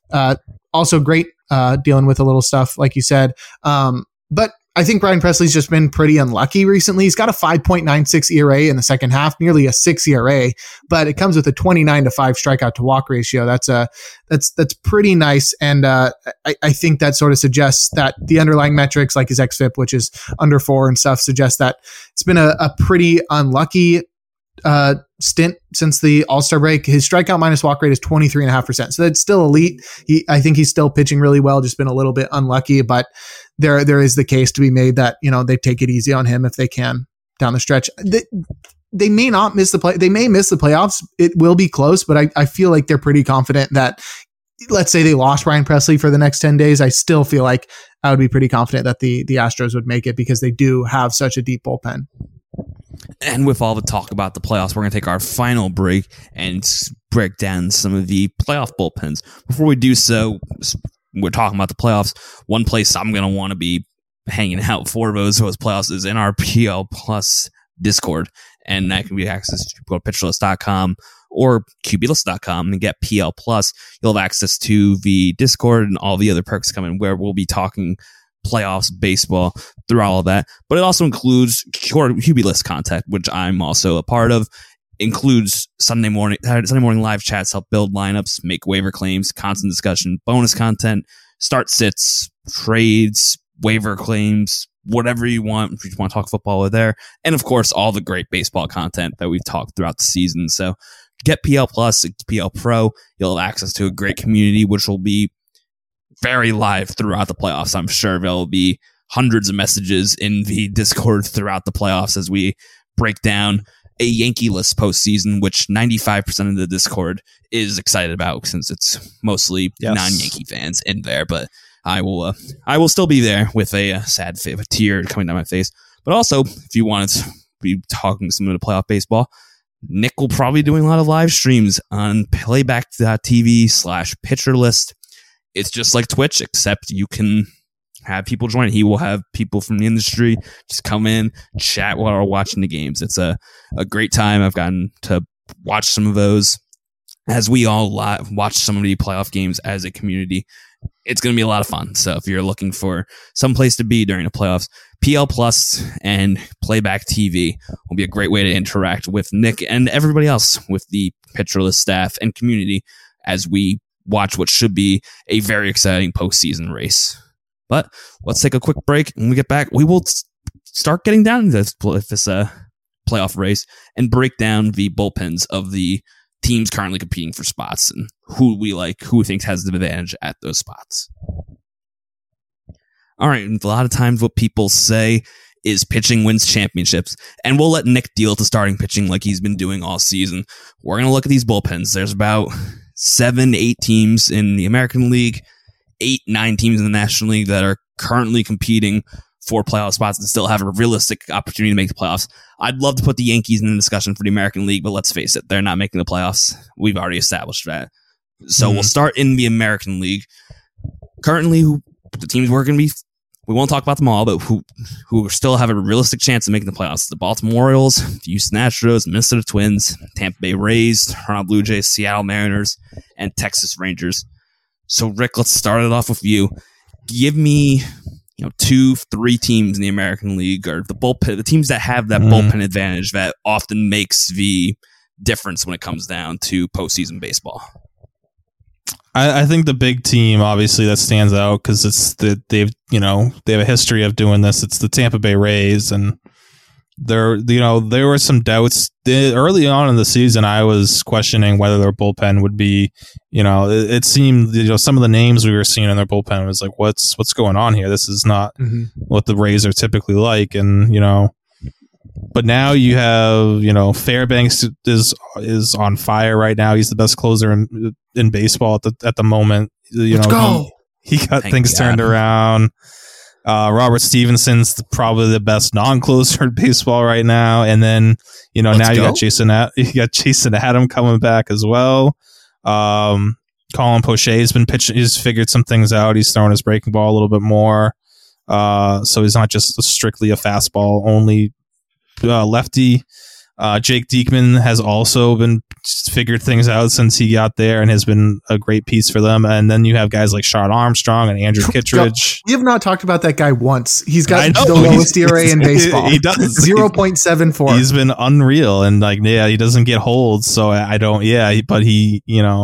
also great, dealing with a little stuff, like you said. But I think Brian Presley's just been pretty unlucky recently. He's got a 5.96 ERA in the second half, nearly a 6 ERA, but it comes with a 29-5 strikeout to walk ratio. That's pretty nice. And I think that sort of suggests that the underlying metrics, like his xFIP, which is under 4 and stuff, suggests that it's been a pretty unlucky stint since the All-Star break. His strikeout minus walk rate is 23.5%. So that's still elite. I think he's still pitching really well, just been a little bit unlucky, but there is the case to be made that, they take it easy on him if they can down the stretch. They may not miss they may miss the playoffs. It will be close, but I feel like they're pretty confident that, let's say they lost Brian Presley for the next 10 days. I still feel like I would be pretty confident that the Astros would make it, because they do have such a deep bullpen. And with all the talk about the playoffs, we're going to take our final break and break down some of the playoff bullpens. Before we do so, we're talking about the playoffs. One place I'm going to want to be hanging out for those playoffs is in our PL Plus Discord. And that can be accessed to go to pitcherlist.com or QBList.com and get PL Plus. You'll have access to the Discord and all the other perks coming, where we'll be talking playoffs, baseball, through all of that. But it also includes QB List content, which I'm also a part of. Includes Sunday morning live chats, help build lineups, make waiver claims, constant discussion, bonus content, start sits, trades, waiver claims, whatever you want. If you want to talk football, we're there. And of course, all the great baseball content that we've talked throughout the season. So get PL Plus, PL Pro. You'll have access to a great community, which will be very live throughout the playoffs. I'm sure there'll be hundreds of messages in the Discord throughout the playoffs as we break down a Yankee list postseason, which 95% of the Discord is excited about, since it's mostly non-Yankee fans in there. But I will still be there with a sad tear coming down my face. But also, if you want to be talking some of the playoff baseball, Nick will probably be doing a lot of live streams on playback.tv/pitcher list. It's just like Twitch, except you can have people join. He will have people from the industry just come in, chat while we're watching the games. It's a great time. I've gotten to watch some of those as we all watch some of the playoff games as a community. It's going to be a lot of fun. So if you're looking for some place to be during the playoffs, PL Plus and Playback TV will be a great way to interact with Nick and everybody else with the Pitcherless staff and community as we watch what should be a very exciting postseason race. But let's take a quick break. When we get back, we will start getting down into this playoff race and break down the bullpens of the teams currently competing for spots and who we like, who we think has the advantage at those spots. All right, and a lot of times what people say is pitching wins championships, and we'll let Nick deal with the starting pitching like he's been doing all season. We're going to look at these bullpens. There's about 7-8 teams in the American League, 8-9 teams in the National League that are currently competing for playoff spots and still have a realistic opportunity to make the playoffs. I'd love to put the Yankees in the discussion for the American League, but let's face it, they're not making the playoffs. We've already established that. So we'll start in the American League. Currently, the teams we're going to be, we won't talk about them all, but who still have a realistic chance of making the playoffs: the Baltimore Orioles, the Houston Astros, Minnesota Twins, Tampa Bay Rays, Toronto Blue Jays, Seattle Mariners, and Texas Rangers. So, Rick, let's start it off with you. Give me 2-3 teams in the American League, or the teams that have that bullpen advantage that often makes the difference when it comes down to postseason baseball. I think the big team, obviously, that stands out because they have a history of doing this. It's the Tampa Bay Rays, and there were some doubts early on in the season. I was questioning whether their bullpen would be, it seemed, some of the names we were seeing in their bullpen was like, what's going on here? This is not what the Rays are typically like. And, but now you have, Fairbanks is on fire right now. He's the best closer in baseball at the moment. Let's go. He got things turned around. Robert Stevenson's probably the best non-closer in baseball right now. And then, now you got Jason Adam coming back as well. Colin Poche has been pitching. He's figured some things out. He's throwing his breaking ball a little bit more. So he's not just strictly a fastball only lefty. Jake Diekman has also been figured things out since he got there and has been a great piece for them. And then you have guys like Sean Armstrong and Andrew Kittredge. We have not talked about that guy once. He's got the lowest ERA in baseball. He does 0.74. He's been unreal, and he doesn't get holds. So I don't. Yeah, but he,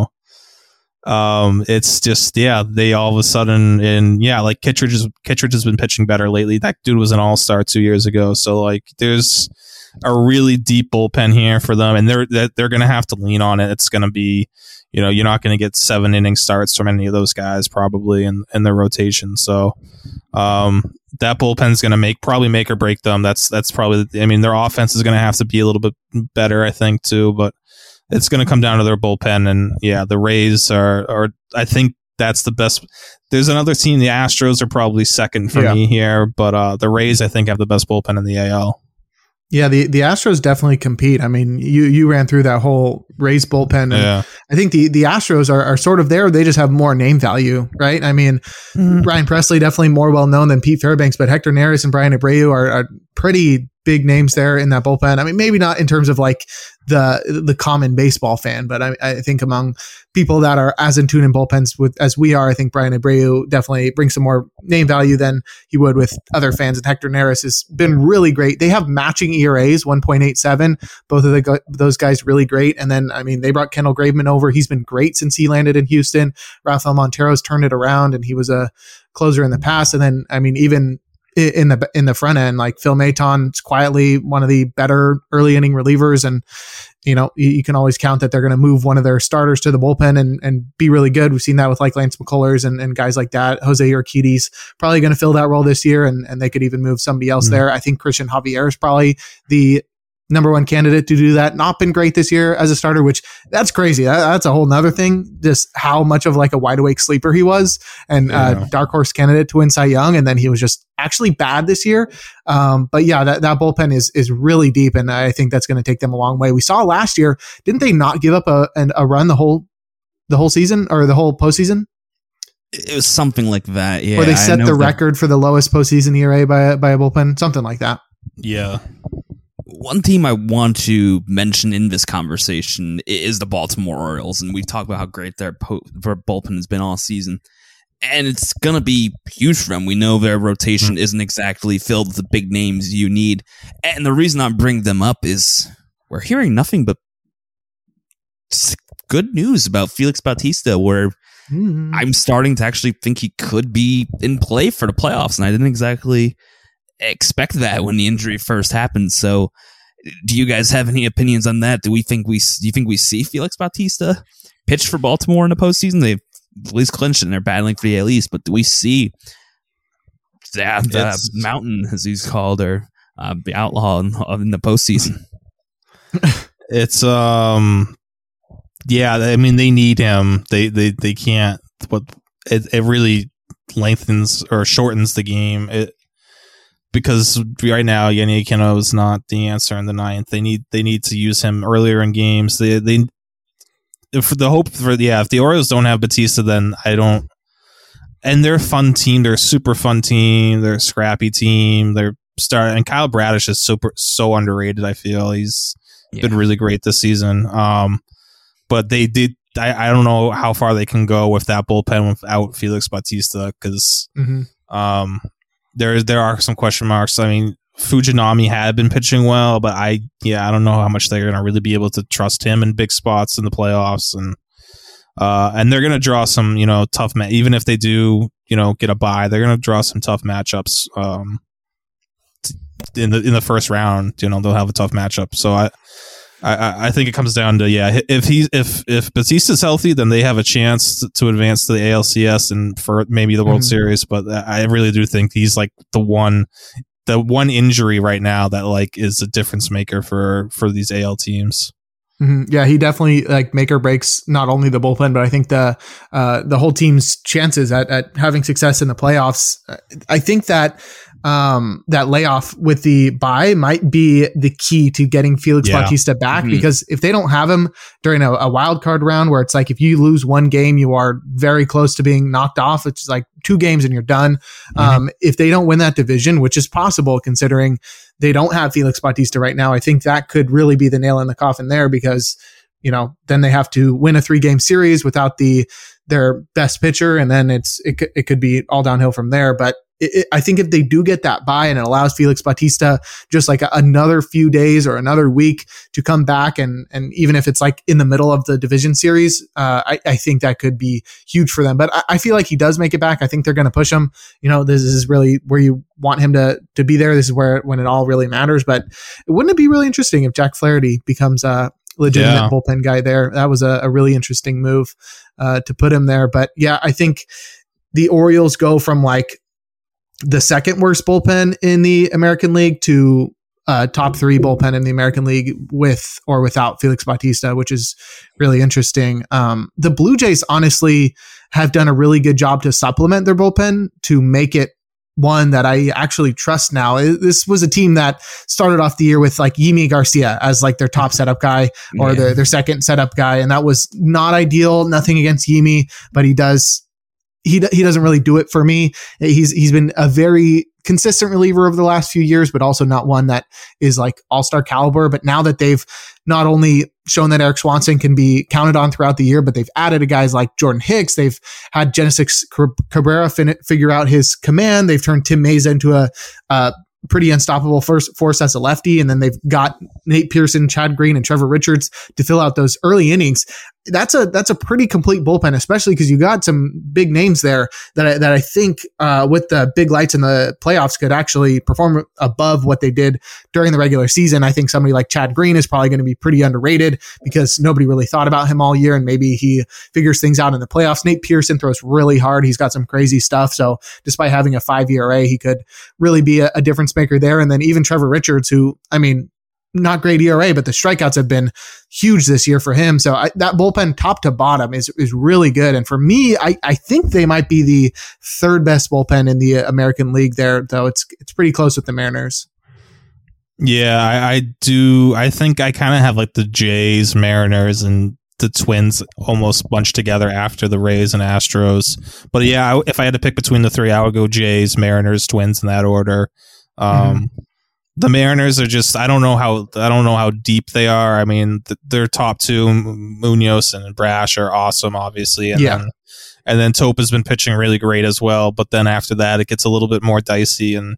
it's just they all of a sudden like Kittredge has been pitching better lately. That dude was an all-star 2 years ago. So there's a really deep bullpen here for them, and they're going to have to lean on it. It's going to be, you're not going to get 7-inning starts from any of those guys probably in their rotation. So that bullpen's going to probably make or break them. That's probably, their offense is going to have to be a little bit better, I think, too, but it's going to come down to their bullpen. And the Rays are I think that's the best. There's another team, the Astros are probably second for me here, but the Rays, I think, have the best bullpen in the AL. Yeah, the Astros definitely compete. You ran through that whole Rays bullpen. And I think the Astros are sort of there. They just have more name value, right? Ryan Presley definitely more well known than Pete Fairbanks, but Hector Neris and Brian Abreu are pretty big names there in that bullpen. Maybe not in terms of like the common baseball fan, but I think among people that are as in tune in bullpens as we are, I think Brian Abreu definitely brings some more name value than he would with other fans. And Hector Neris has been really great. They have matching ERAs, 1.87. Both of those guys really great. And then, they brought Kendall Graveman over. He's been great since he landed in Houston. Rafael Montero's turned it around, and he was a closer in the past. And then, even in the front end, like Phil Maton's quietly one of the better early inning relievers, and you can always count that they're going to move one of their starters to the bullpen and be really good. We've seen that with like Lance McCullers and guys like that. Jose Urquidy's probably going to fill that role this year, and they could even move somebody else there. I think Christian Javier is probably the number one candidate to do that. Not been great this year as a starter, which that's crazy. That's a whole nother thing. Just how much of like a wide awake sleeper he was, and dark horse candidate to win Cy Young. And then he was just actually bad this year. But that bullpen is really deep, and I think that's going to take them a long way. We saw last year, didn't they not give up a run the whole season or the whole postseason? It was something like that. Yeah. Or they set the record for the lowest postseason ERA by a bullpen, something like that. Yeah. one team I want to mention in this conversation is the Baltimore Orioles, and we've talked about how great their bullpen has been all season, and it's going to be huge for them. We know their rotation isn't exactly filled with the big names you need, and the reason I'm bringing them up is we're hearing nothing but good news about Felix Bautista, where I'm starting to actually think he could be in play for the playoffs, and I didn't exactly expect that when the injury first happened. So do you guys have any opinions on that? Do you think we see Felix Bautista pitch for Baltimore in the postseason? They've at least clinched and they're battling for the AL East, but do we see the mountain, as he's called, or the outlaw in the postseason? It's yeah, I mean, they need him. They can't, but it really lengthens or shortens the game. Because right now, Yenny Aquino is not the answer in the ninth. They need to use him earlier in games. If the Orioles don't have Bautista, then I don't. And they're a fun team. They're a super fun team. They're a scrappy team. And Kyle Bradish is so underrated. I feel he's been really great this season. But they did. I don't know how far they can go with that bullpen without Felix Bautista, because there are some question marks. I mean, Fujinami had been pitching well, but I don't know how much they're going to really be able to trust him in big spots in the playoffs, and they're going to draw some tough even if they do get a bye, they're going to draw some tough matchups in the first round. They'll have a tough matchup. So I think it comes down to if Bautista's healthy, then they have a chance to advance to the ALCS and for maybe the World Series. But I really do think he's like the one injury right now that is a difference maker for these AL teams. Yeah, he definitely make or breaks not only the bullpen, but I think the whole team's chances at having success in the playoffs. I think that that layoff with the bye might be the key to getting Felix Bautista back, because if they don't have him during a wild card round where it's if you lose one game, you are very close to being knocked off. It's 2 games and you're done. If they don't win that division, which is possible considering they don't have Felix Bautista right now, I think that could really be the nail in the coffin there, because then they have to win a 3-game series without their best pitcher, and then it could be all downhill from there. But I think if they do get that bye and it allows Felix Bautista just another few days or another week to come back, and even if it's in the middle of the division series, I think that could be huge for them. But I feel like he does make it back. I think they're going to push him. This is really where you want him to be there. This is when it all really matters. But wouldn't it be really interesting if Jack Flaherty becomes a legitimate bullpen guy there? That was a really interesting move to put him there. But yeah, I think the Orioles go from the second worst bullpen in the American League to top 3 bullpen in the American League with or without Felix Bautista, which is really interesting. The Blue Jays honestly have done a really good job to supplement their bullpen to make it one that I actually trust now. This was a team that started off the year with Yimi Garcia as their top setup guy or their second setup guy, and that was not ideal. Nothing against Yimi, but he doesn't really do it for me. He's been a very consistent reliever over the last few years, but also not one that is all-star caliber. But now that they've not only shown that Eric Swanson can be counted on throughout the year, but they've added guys like Jordan Hicks. They've had Genesis Cabrera figure out his command. They've turned Tim Mayza into a pretty unstoppable force as a lefty. And then they've got Nate Pearson, Chad Green, and Trevor Richards to fill out those early innings. That's a pretty complete bullpen, especially because you got some big names there that I think with the big lights in the playoffs could actually perform above what they did during the regular season. I think somebody like Chad Green is probably going to be pretty underrated because nobody really thought about him all year, and maybe he figures things out in the playoffs. Nate Pearson throws really hard. He's got some crazy stuff. So despite having a 5 ERA, he could really be a difference maker there. And then even Trevor Richards, who, not great ERA, but the strikeouts have been huge this year for him. So that bullpen top to bottom is really good. And for me, I think they might be the 3rd best bullpen in the American League there, though it's pretty close with the Mariners. Yeah, I do. I think I kind of have the Jays, Mariners, and the Twins almost bunched together after the Rays and Astros. But yeah, if I had to pick between the 3, I would go Jays, Mariners, Twins in that order. The Mariners are just, I don't know how deep they are. I mean, their top two, Munoz and Brash, are awesome, obviously. And then Tope has been pitching really great as well. But then after that, it gets a little bit more dicey. And,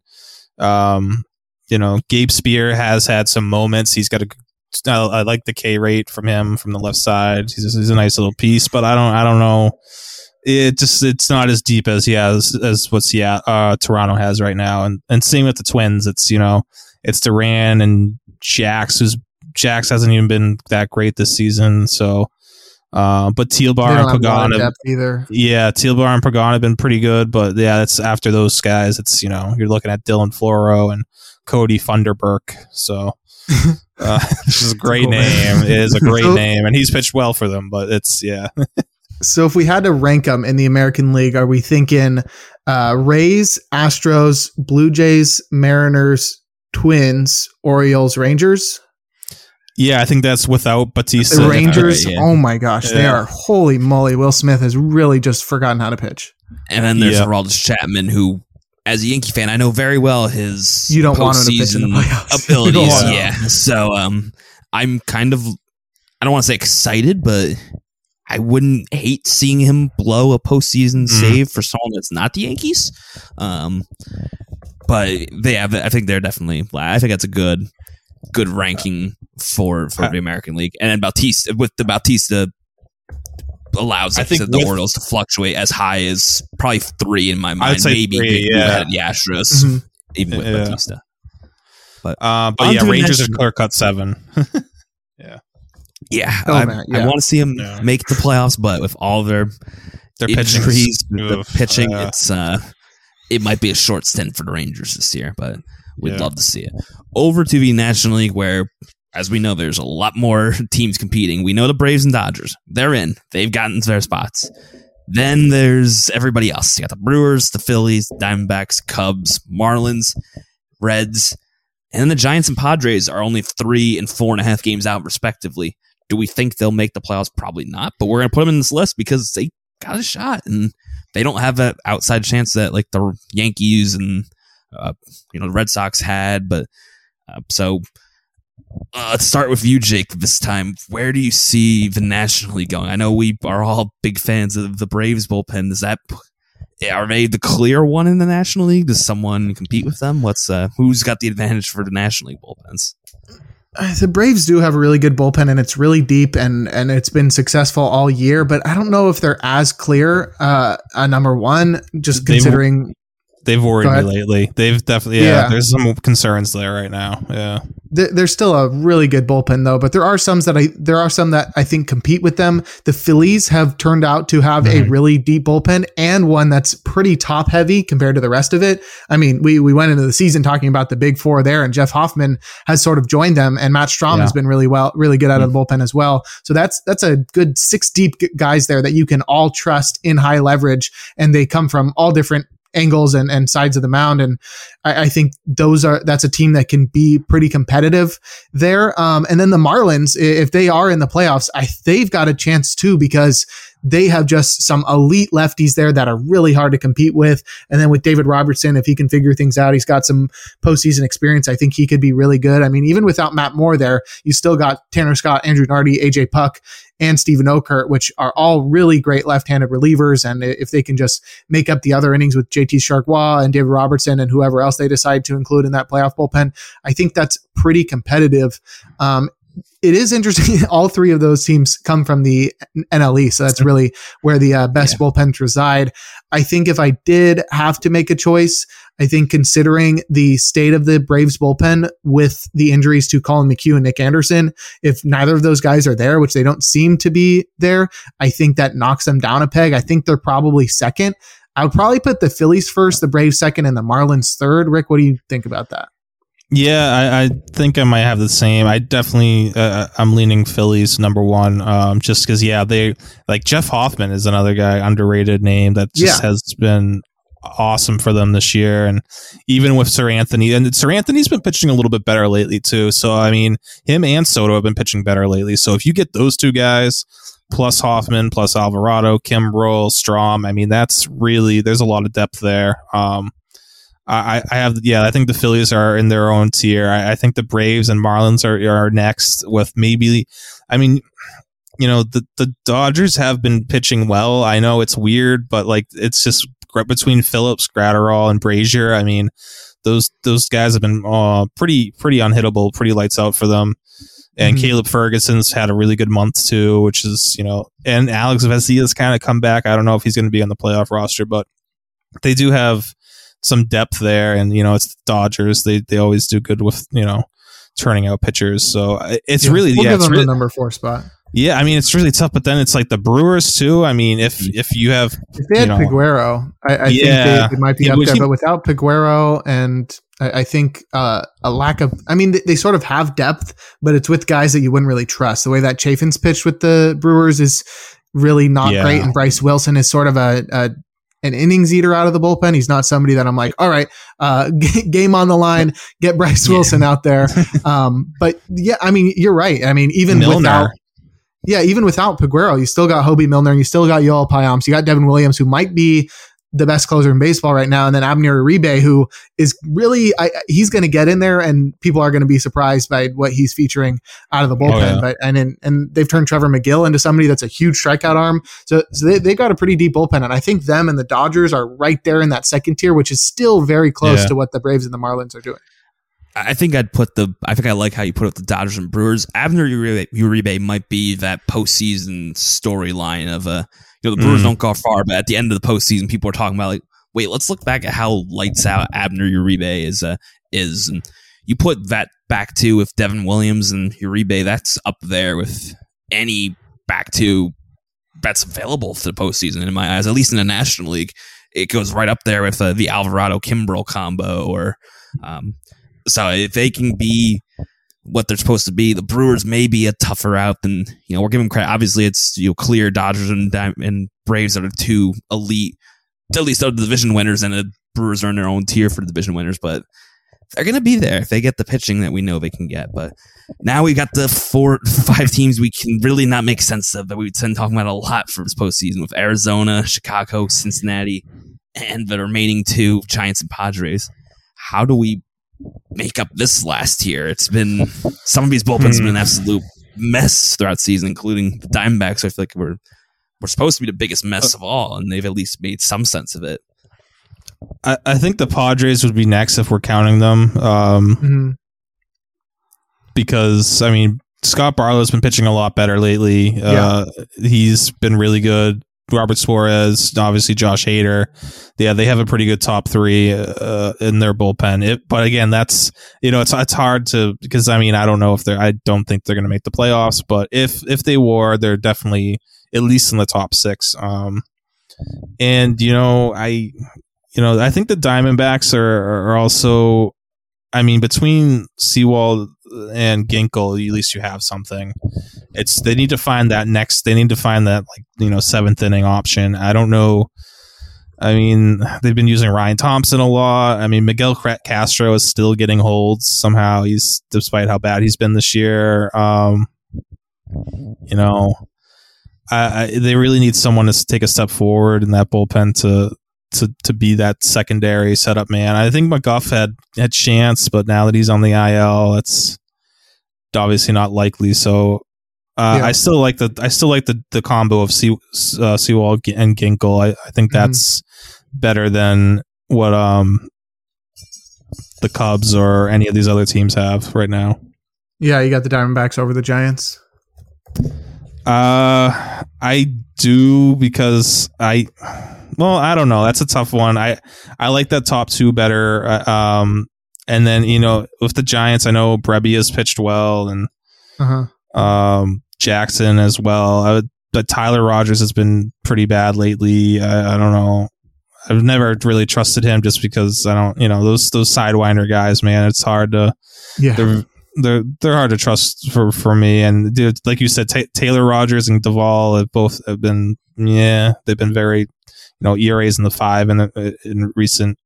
Gabe Spear has had some moments. He's got I like the K rate from him from the left side. He's a nice little piece, but I don't know. It's not as deep as he has as what Toronto has right now. And same with the Twins. It's Duran and Jax, Jax hasn't even been that great this season. So, but Tealbar and Pagan either. Yeah, Tealbar and Pagan have been pretty good, but yeah, that's after those guys. It's you're looking at Dylan Floro and Cody Funderburk. So, this is a great name. It is a great name, and he's pitched well for them. But it's So if we had to rank them in the American League, are we thinking Rays, Astros, Blue Jays, Mariners, Twins, Orioles, Rangers? Yeah, I think that's without Bautista. The Rangers, oh my gosh, they are, holy moly. Will Smith has really just forgotten how to pitch. And then there's Aroldis Chapman, who, as a Yankee fan, I know very well his you don't want him to pitch in the playoffs. Abilities. So I'm kind of, I don't want to say excited, but I wouldn't hate seeing him blow a postseason save for someone that's not the Yankees. But I think they're definitely, I think that's a good ranking for the American League. And then Bautista allows the Orioles to fluctuate as high as probably 3 in my mind. I'd say maybe 3, the Astros, even with Bautista. But Rangers are clear cut 7. Yeah, I want to see them make the playoffs, but with all their injuries, the pitching, it might be a short stint for the Rangers this year, but we'd love to see it. Over to the National League, where, as we know, there's a lot more teams competing. We know the Braves and Dodgers. They're in. They've gotten to their spots. Then there's everybody else. You got the Brewers, the Phillies, Diamondbacks, Cubs, Marlins, Reds, and then the Giants and Padres are only 3 and 4.5 games out, respectively. Do we think they'll make the playoffs? Probably not, but we're going to put them in this list because they got a shot, and they don't have that outside chance that like the Yankees and the Red Sox had. But so let's start with you, Jake, this time. Where do you see the National League going? I know we are all big fans of the Braves bullpen. Are they the clear one in the National League? Does someone compete with them? Who's got the advantage for the National League bullpens? The Braves do have a really good bullpen, and it's really deep, and it's been successful all year, but I don't know if they're as clear number one, just considering... They've worried me lately. They've definitely, there's some concerns there right now. Yeah. There's still a really good bullpen though, but there are some that I think compete with them. The Phillies have turned out to have a really deep bullpen and one that's pretty top heavy compared to the rest of it. I mean, we went into the season talking about the big four there, and Jeff Hoffman has sort of joined them, and Matt Strahm has been really good out of the bullpen as well. So that's a good 6 deep guys there that you can all trust in high leverage, and they come from all different angles and sides of the mound. And I think that's a team that can be pretty competitive there. And then the Marlins, if they are in the playoffs, they've got a chance too, because they have just some elite lefties there that are really hard to compete with. And then with David Robertson, if he can figure things out, he's got some postseason experience. I think he could be really good. I mean, even without Matt Moore there, you still got Tanner Scott, Andrew Nardi, AJ Puck, and Steven Okert, which are all really great left-handed relievers. And if they can just make up the other innings with JT Chargois and David Robertson and whoever else they decide to include in that playoff bullpen, I think that's pretty competitive. It is interesting. All 3 of those teams come from the NLE, so that's really where the best bullpens reside. I think if I did have to make a choice, I think considering the state of the Braves bullpen with the injuries to Colin McHugh and Nick Anderson, if neither of those guys are there, which they don't seem to be there, I think that knocks them down a peg. I think they're probably second. I would probably put the Phillies first, the Braves second, and the Marlins third. Rick, what do you think about that? Yeah, I think I might have the same. I definitely, I'm leaning Phillies number 1, just because, they like Jeff Hoffman is another guy, underrated name that just has been awesome for them this year. And even with Sir Anthony's been pitching a little bit better lately too. So, I mean, him and Soto have been pitching better lately. So if you get those 2 guys, plus Hoffman, plus Alvarado, Kimbrel, Strahm, I mean, that's really, there's a lot of depth there. I think the Phillies are in their own tier. I think the Braves and Marlins are next with maybe, I mean, the Dodgers have been pitching well. I know it's weird, but like it's just between Phillips, Gratterall, and Brazier. I mean, those guys have been pretty unhittable, pretty lights out for them. And Caleb Ferguson's had a really good month too, which is, and Alex Vezia's kind of come back. I don't know if he's going to be on the playoff roster, but they do have some depth there, and it's the Dodgers. They always do good with turning out pitchers. So it's we'll give them the number 4 spot. Yeah, I mean it's really tough. But then it's like the Brewers too. I mean, if they had Piguero, I think they might be up there. But without Piguero, and I think a lack of, I mean, they sort of have depth, but it's with guys that you wouldn't really trust. The way that Chafin's pitched with the Brewers is really not great, and Bryce Wilson is sort of an innings eater out of the bullpen. He's not somebody that I'm like, all right, game on the line, get Bryce Wilson out there. But yeah, I mean, you're right. I mean, even without Piguero, you still got Hobie Milner, and you still got Yoel Payamps. You got Devin Williams, who might be the best closer in baseball right now, and then Abner Uribe, who is really, he's going to get in there, and people are going to be surprised by what he's featuring out of the bullpen. And they've turned Trevor McGill into somebody that's a huge strikeout arm. So they got a pretty deep bullpen, and I think them and the Dodgers are right there in that second tier, which is still very close to what the Braves and the Marlins are doing. I think I like how you put up the Dodgers and Brewers. Abner Uribe might be that postseason storyline of the Brewers don't go far, but at the end of the postseason, people are talking about like, wait, let's look back at how lights out Abner Uribe is. And you put that back to with Devin Williams and Uribe, that's up there with any back two that's available for the postseason in my eyes, at least in the National League. It goes right up there with the Alvarado Kimbrel combo, or so if they can be what they're supposed to be, the Brewers may be a tougher out than, we're giving credit. Obviously, it's clear Dodgers and Braves are the two elite, at least the division winners, and the Brewers are in their own tier for the division winners. But they're going to be there if they get the pitching that we know they can get. But now we got the 4-5 teams we can really not make sense of that we've been talking about a lot for this postseason, with Arizona, Chicago, Cincinnati, and the remaining 2 Giants and Padres. How do we make up this last year? It's been, some of these bullpens have been an absolute mess throughout the season, including the Diamondbacks. I feel like we're supposed to be the biggest mess of all, and they've at least made some sense of it. I think the Padres would be next if we're counting them, because I mean Scott Barlow's been pitching a lot better lately. He's been really good. Robert Suarez, obviously Josh Hader. Yeah, they have a pretty good top 3 in their bullpen. But again, that's, it's hard to, because I mean, I don't think they're going to make the playoffs, but if they were, they're definitely at least in the top 6. And I think the Diamondbacks are also, I mean, between Sewald and Ginkel, at least you have something. They need to find that 7th inning option. I don't know. I mean, they've been using Ryan Thompson a lot. I mean, Miguel Castro is still getting holds somehow. Despite how bad he's been this year. They really need someone to take a step forward in that bullpen to be that secondary setup man. I think McGuff had chance, but now that he's on the IL, it's obviously not likely. So I still like the combo of Sewald and Ginkel. I think that's better than what the Cubs or any of these other teams have right now. Yeah, you got the Diamondbacks over the Giants. I do, because I don't know. That's a tough one. I like that top 2 better. And then, with the Giants, I know Brebbia has pitched well, and Jackson as well. But Tyler Rogers has been pretty bad lately. I don't know. I've never really trusted him, just because I don't, those sidewinder guys, man, it's hard to, they're hard to trust for me. And dude, like you said, Taylor Rogers and Duvall have been they've been very, ERAs in the 5 in recent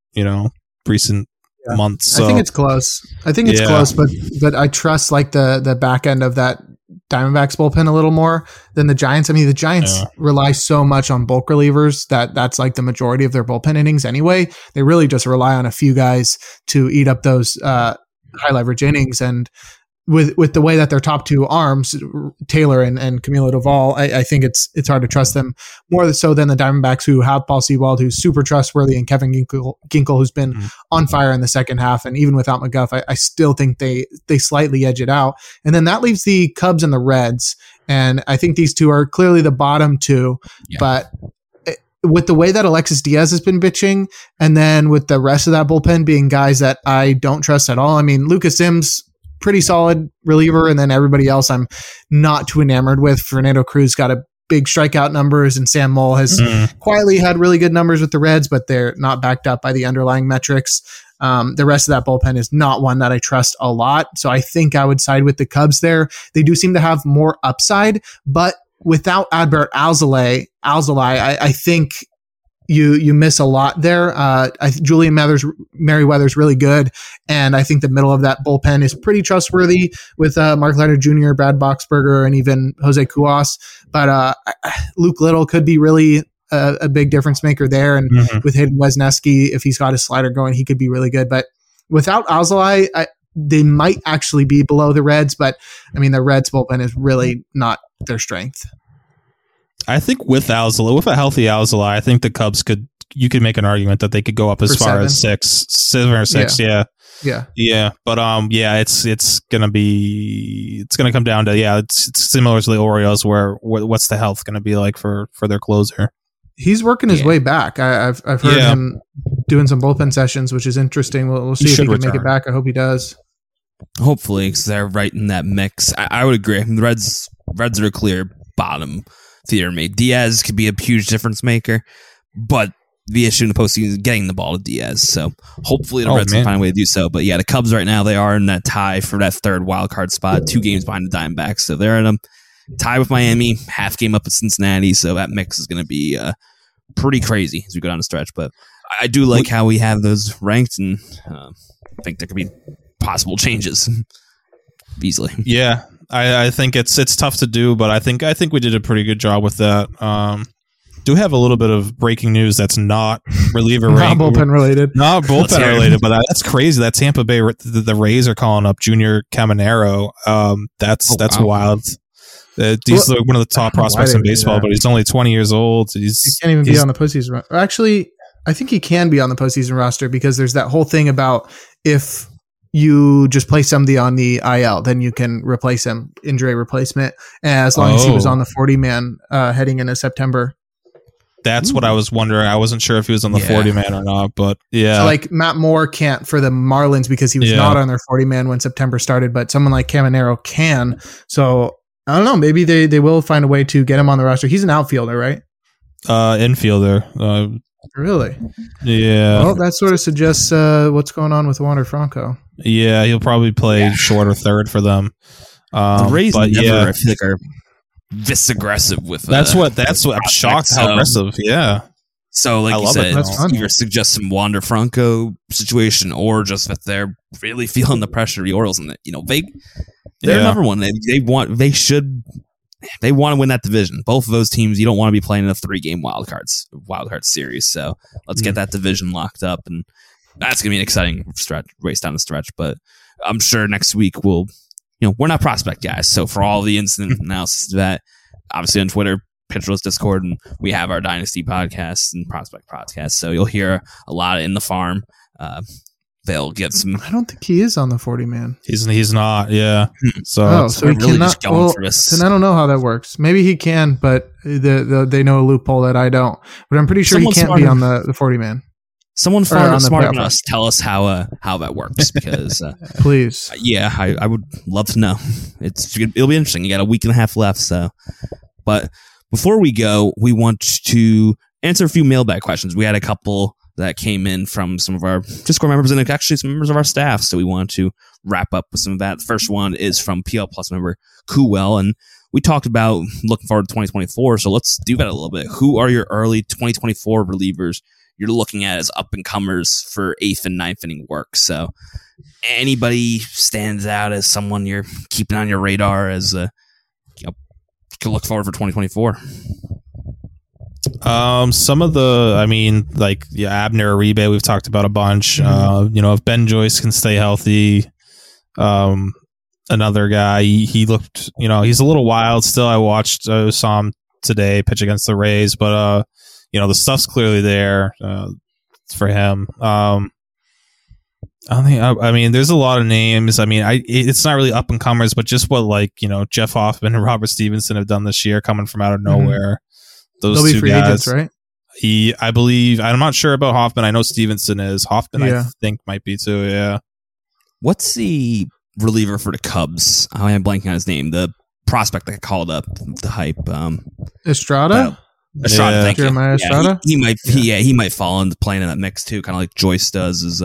months. So, I think it's close. Close, but I trust like the back end of that Diamondbacks bullpen a little more than the Giants. I mean, the Giants rely so much on bulk relievers that's like the majority of their bullpen innings anyway. They really just rely on a few guys to eat up those high leverage innings. And with the way that their top two arms, Taylor and Camilo Doval, I think it's hard to trust them more so than the Diamondbacks, who have Paul Sewald, who's super trustworthy, and Kevin Ginkel, who's been on fire in the second half. And even without McGough, I still think they slightly edge it out. And then that leaves the Cubs and the Reds. And I think these two are clearly the bottom two, but with the way that Alexis Diaz has been bitching, and then with the rest of that bullpen being guys that I don't trust at all. I mean, Lucas Sims, pretty solid reliever, and then everybody else I'm not too enamored with. Fernando Cruz got a big strikeout numbers, and Sam Moll has quietly had really good numbers with the Reds, but they're not backed up by the underlying metrics. The rest of that bullpen is not one that I trust a lot, so I think I would side with the Cubs there. They do seem to have more upside, but without Adbert Alzolay, I think you miss a lot there. Julian Merryweather's really good, and I think the middle of that bullpen is pretty trustworthy with Mark Leonard Jr., Brad Boxberger, and even Jose Cuas. But Luke Little could be really a big difference maker there, and with Hayden Wesneski, if he's got his slider going, he could be really good. But without Alzolay, they might actually be below the Reds, but I mean, the Reds bullpen is really not their strength. I think with a healthy Alzolay, I think the Cubs you could make an argument that they could go up as far as 7 or 6. Yeah. But it's gonna come down to it's similar to the Orioles, where what's the health gonna be like for their closer? He's working his way back. I've heard him doing some bullpen sessions, which is interesting. We'll see if he can make it back. I hope he does. Hopefully, because they're right in that mix. I would agree. The Reds are a clear bottom theater mate. Diaz could be a huge difference maker, but the issue in the postseason is getting the ball to Diaz. So hopefully the Reds can find a way to do so. But the Cubs right now, they are in that tie for that third wild card spot, 2 games behind the Diamondbacks. So they're in a tie with Miami, half game up at Cincinnati. So that mix is going to be pretty crazy as we go down the stretch. But I do like how we have those ranked, and I think there could be possible changes easily. Yeah. I think it's tough to do, but I think we did a pretty good job with that. Do have a little bit of breaking news that's not reliever not bullpen related. Not bullpen related, but that's crazy. That Tampa Bay the Rays are calling up Junior Caminero. That's wild. He's one of the top prospects in baseball, but he's only 20 years old. He can't even be on the postseason. Actually, I think he can be on the postseason roster, because there's that whole thing about if you just place somebody on the IL, then you can replace him, injury replacement, as long as he was on the 40-man heading into September. That's what I was wondering. I wasn't sure if he was on the 40-man or not, but yeah. So like Matt Moore can't for the Marlins because he was not on their 40-man when September started, but someone like Caminero can. So I don't know. Maybe they will find a way to get him on the roster. He's an outfielder, right? Infielder. Really? Yeah. Well, that sort of suggests what's going on with Wander Franco. Yeah, he'll probably play short or third for them. The Rays I feel like are this aggressive with that's what I'm shocked how aggressive. Yeah. So like you said, either suggest some Wander Franco situation, or just that they're really feeling the pressure of the Orioles, and that they're number one. They want to win that division. Both of those teams, you don't want to be playing in a 3-game wild card series. So let's get that division locked up, and that's gonna be an exciting race down the stretch. But I'm sure next week we're not prospect guys, so for all the instant analysis of that, obviously on Twitter, Pitcherless Discord, and we have our Dynasty podcast and Prospect podcast. So you'll hear a lot in the farm. They'll get some. I don't think he is on the 40-man. He's not. Yeah. So he really cannot. Just going for this. Then I don't know how that works. Maybe he can, but they know a loophole that I don't. But I'm pretty sure he can't be on the 40-man. Someone smart than us tell us how that works, because please. I would love to know. It'll be interesting. You got a week and a half left, so. But before we go, we want to answer a few mailbag questions. We had a couple that came in from some of our Discord members and actually some members of our staff, so we want to wrap up with some of that. The first one is from PL Plus member Kuwell, and we talked about looking forward to 2024, so let's do that a little bit. Who are your early 2024 relievers you're looking at as up-and-comers for 8th and 9th inning work? So anybody stands out as someone you're keeping on your radar as could look forward for 2024? Some of the, I mean, like Abner Uribe, we've talked about a bunch. If Ben Joyce can stay healthy, another guy, he looked, he's a little wild still. I saw him today pitch against the Rays, but the stuff's clearly there for him. I mean, there's a lot of names. I mean, it's not really up and comers, but just what Jeff Hoffman and Robert Stevenson have done this year, coming from out of nowhere. Those They'll two be free guys, agents, right? I believe. I'm not sure about Hoffman. I know Stevenson is. Hoffman, I think, might be too. Yeah. What's the reliever for the Cubs? I am blanking on his name. The prospect that called up the hype. Estrada. Estrada, thank you. Jeremiah Estrada. He might fall into playing in that mix too, kind of like Joyce does. Is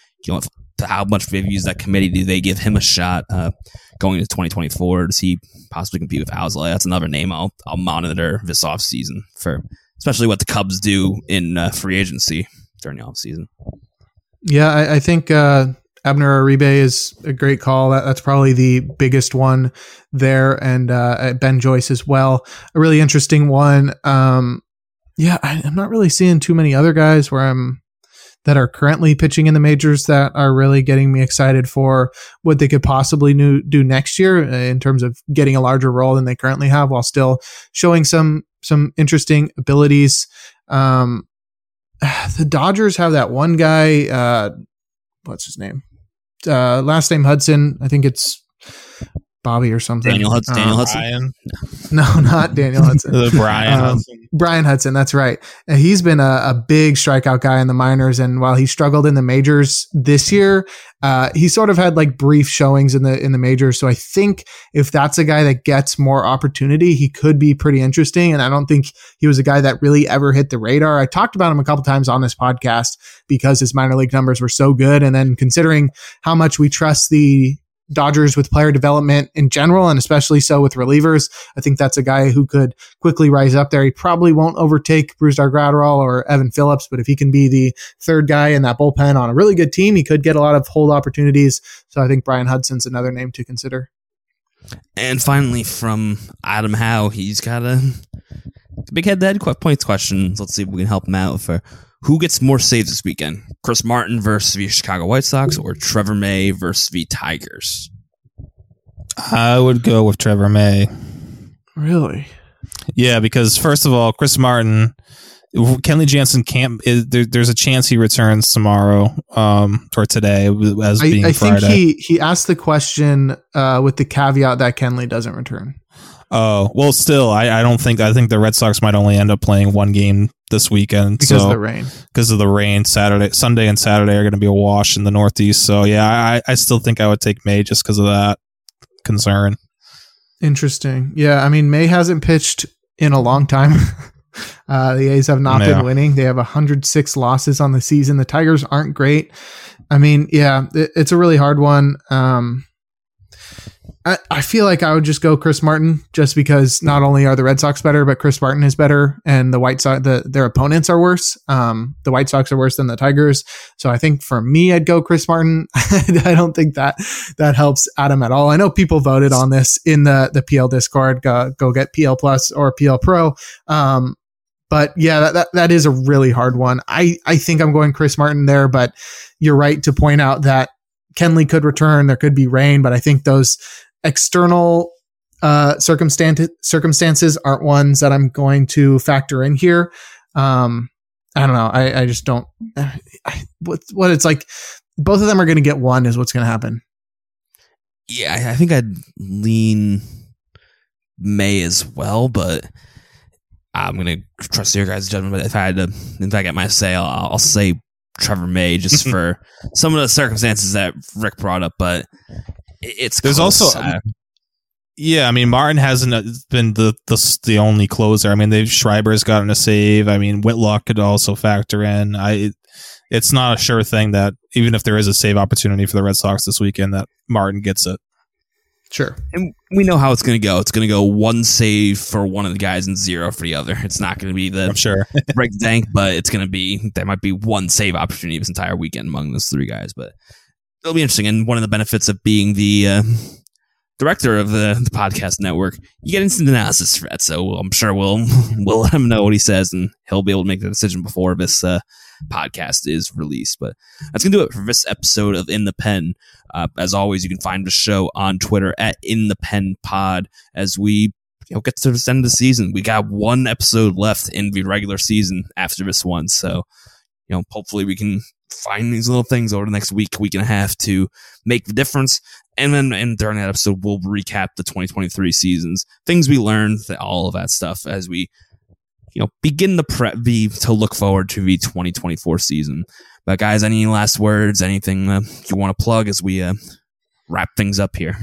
how much they've used that committee? Do they give him a shot going into 2024? Does he possibly compete with Alzolay? That's another name I'll monitor this offseason for, especially what the Cubs do in free agency during the offseason. Yeah, I think Abner Uribe is a great call. That's probably the biggest one there, and Ben Joyce as well. A really interesting one. I'm not really seeing too many other guys that are currently pitching in the majors that are really getting me excited for what they could possibly do next year in terms of getting a larger role than they currently have, while still showing some interesting abilities. The Dodgers have that one guy. What's his name? Last name Hudson. I think it's Bobby or something. Daniel Hudson. No, not Daniel Hudson. Brian Hudson. Brian Hudson, that's right. He's been a big strikeout guy in the minors, and while he struggled in the majors this year, he sort of had like brief showings in the majors. So I think if that's a guy that gets more opportunity, he could be pretty interesting. And I don't think he was a guy that really ever hit the radar. I talked about him a couple times on this podcast because his minor league numbers were so good. And then considering how much we trust the Dodgers with player development in general, and especially so with relievers, I think that's a guy who could quickly rise up there. He probably won't overtake Brusdar Graterol or Evan Phillips, but if he can be the third guy in that bullpen on a really good team, he could get a lot of hold opportunities. So I think Brian Hudson's another name to consider. And finally, from Adam Howe, he's got a big head-to-head points questions. Let's see if we can help him out for who gets more saves this weekend? Chris Martin versus the Chicago White Sox or Trevor May versus the Tigers? I would go with Trevor May. Really? Yeah, because first of all, Chris Martin, Kenley Jansen can't. There's a chance he returns tomorrow or today as being I Friday. I think he asked the question with the caveat that Kenley doesn't return. Oh, well, still, I think the Red Sox might only end up playing one game this weekend because of the rain. Because of the rain, Sunday and Saturday are going to be a wash in the Northeast. So yeah, I still think I would take May just because of that concern. Interesting. Yeah, I mean, May hasn't pitched in a long time. The A's have not been winning. They have 106 losses on the season. The Tigers aren't great. I mean, yeah, it's a really hard one. I feel like I would just go Chris Martin just because not only are the Red Sox better, but Chris Martin is better, and the White Sox, their opponents are worse. The White Sox are worse than the Tigers. So I think for me, I'd go Chris Martin. I don't think that helps Adam at all. I know people voted on this in the PL Discord. Go get PL Plus or PL Pro. But yeah, that is a really hard one. I think I'm going Chris Martin there, but you're right to point out that Kenley could return. There could be rain, but I think those external circumstances aren't ones that I'm going to factor in here. I don't know. I just don't. What it's like, both of them are going to get one is what's going to happen. Yeah, I think I'd lean May as well, but I'm going to trust your guys' judgment. But if I get my say, I'll say Trevor May just for some of the circumstances that Rick brought up, but there's close. Also, I mean, Martin hasn't been the only closer. I mean, Schreiber's gotten a save. I mean, Whitlock could also factor in. It's not a sure thing that even if there is a save opportunity for the Red Sox this weekend, that Martin gets it. Sure. And we know how it's going to go. It's going to go one save for one of the guys and zero for the other. It's not going to be I'm sure. break the tank, but it's going to be, there might be one save opportunity this entire weekend among those three guys, but it'll be interesting. And one of the benefits of being the director of the podcast network, you get instant analysis for that. So I'm sure we'll let him know what he says, and he'll be able to make the decision before this podcast is released. But that's going to do it for this episode of In the Pen. As always, you can find the show on Twitter at In the Pen Pod as we get to the end of the season. We got one episode left in the regular season after this one. So, hopefully we can find these little things over the next week and a half to make the difference. And then during that episode, we'll recap the 2023 seasons, things we learned, all of that stuff as we, begin to look forward to the 2024 season. But guys, any last words, anything you want to plug as we wrap things up here?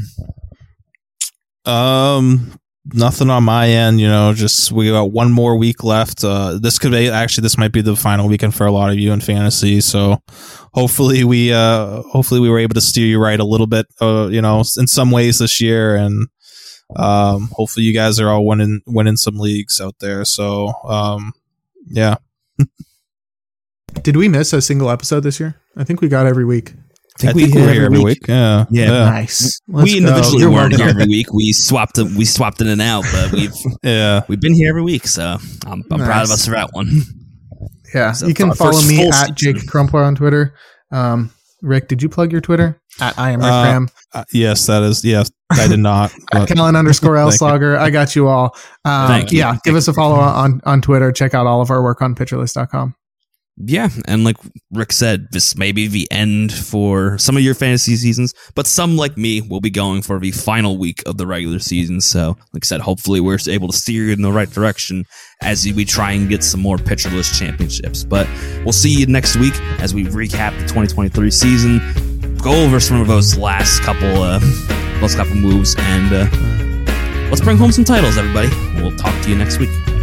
Nothing on my end, just we got one more week left. This might be the final weekend for a lot of you in fantasy. So hopefully we were able to steer you right a little bit, in some ways this year. And hopefully you guys are all winning some leagues out there. So, yeah. Did we miss a single episode this year? I think we got every week. I think we were here every week. Yeah. Nice. We individually weren't here every week. We swapped in and out, but we've been here every week. So I'm proud of us for that one. Yeah. So you can follow me at Jake Crumpler on Twitter. Rick, did you plug your Twitter? At I am Rick Graham. Yes, that is. Yes, I did not. Kellen_L_Slogger. I got you all. Give us a follow on Twitter. Check out all of our work on pitcherlist.com. Yeah, and like Rick said, this may be the end for some of your fantasy seasons, but some, like me, will be going for the final week of the regular season. So, like I said, hopefully we're able to steer you in the right direction as we try and get some more pitcherless championships. But we'll see you next week as we recap the 2023 season, go over some of those last couple moves, and let's bring home some titles, everybody. We'll talk to you next week.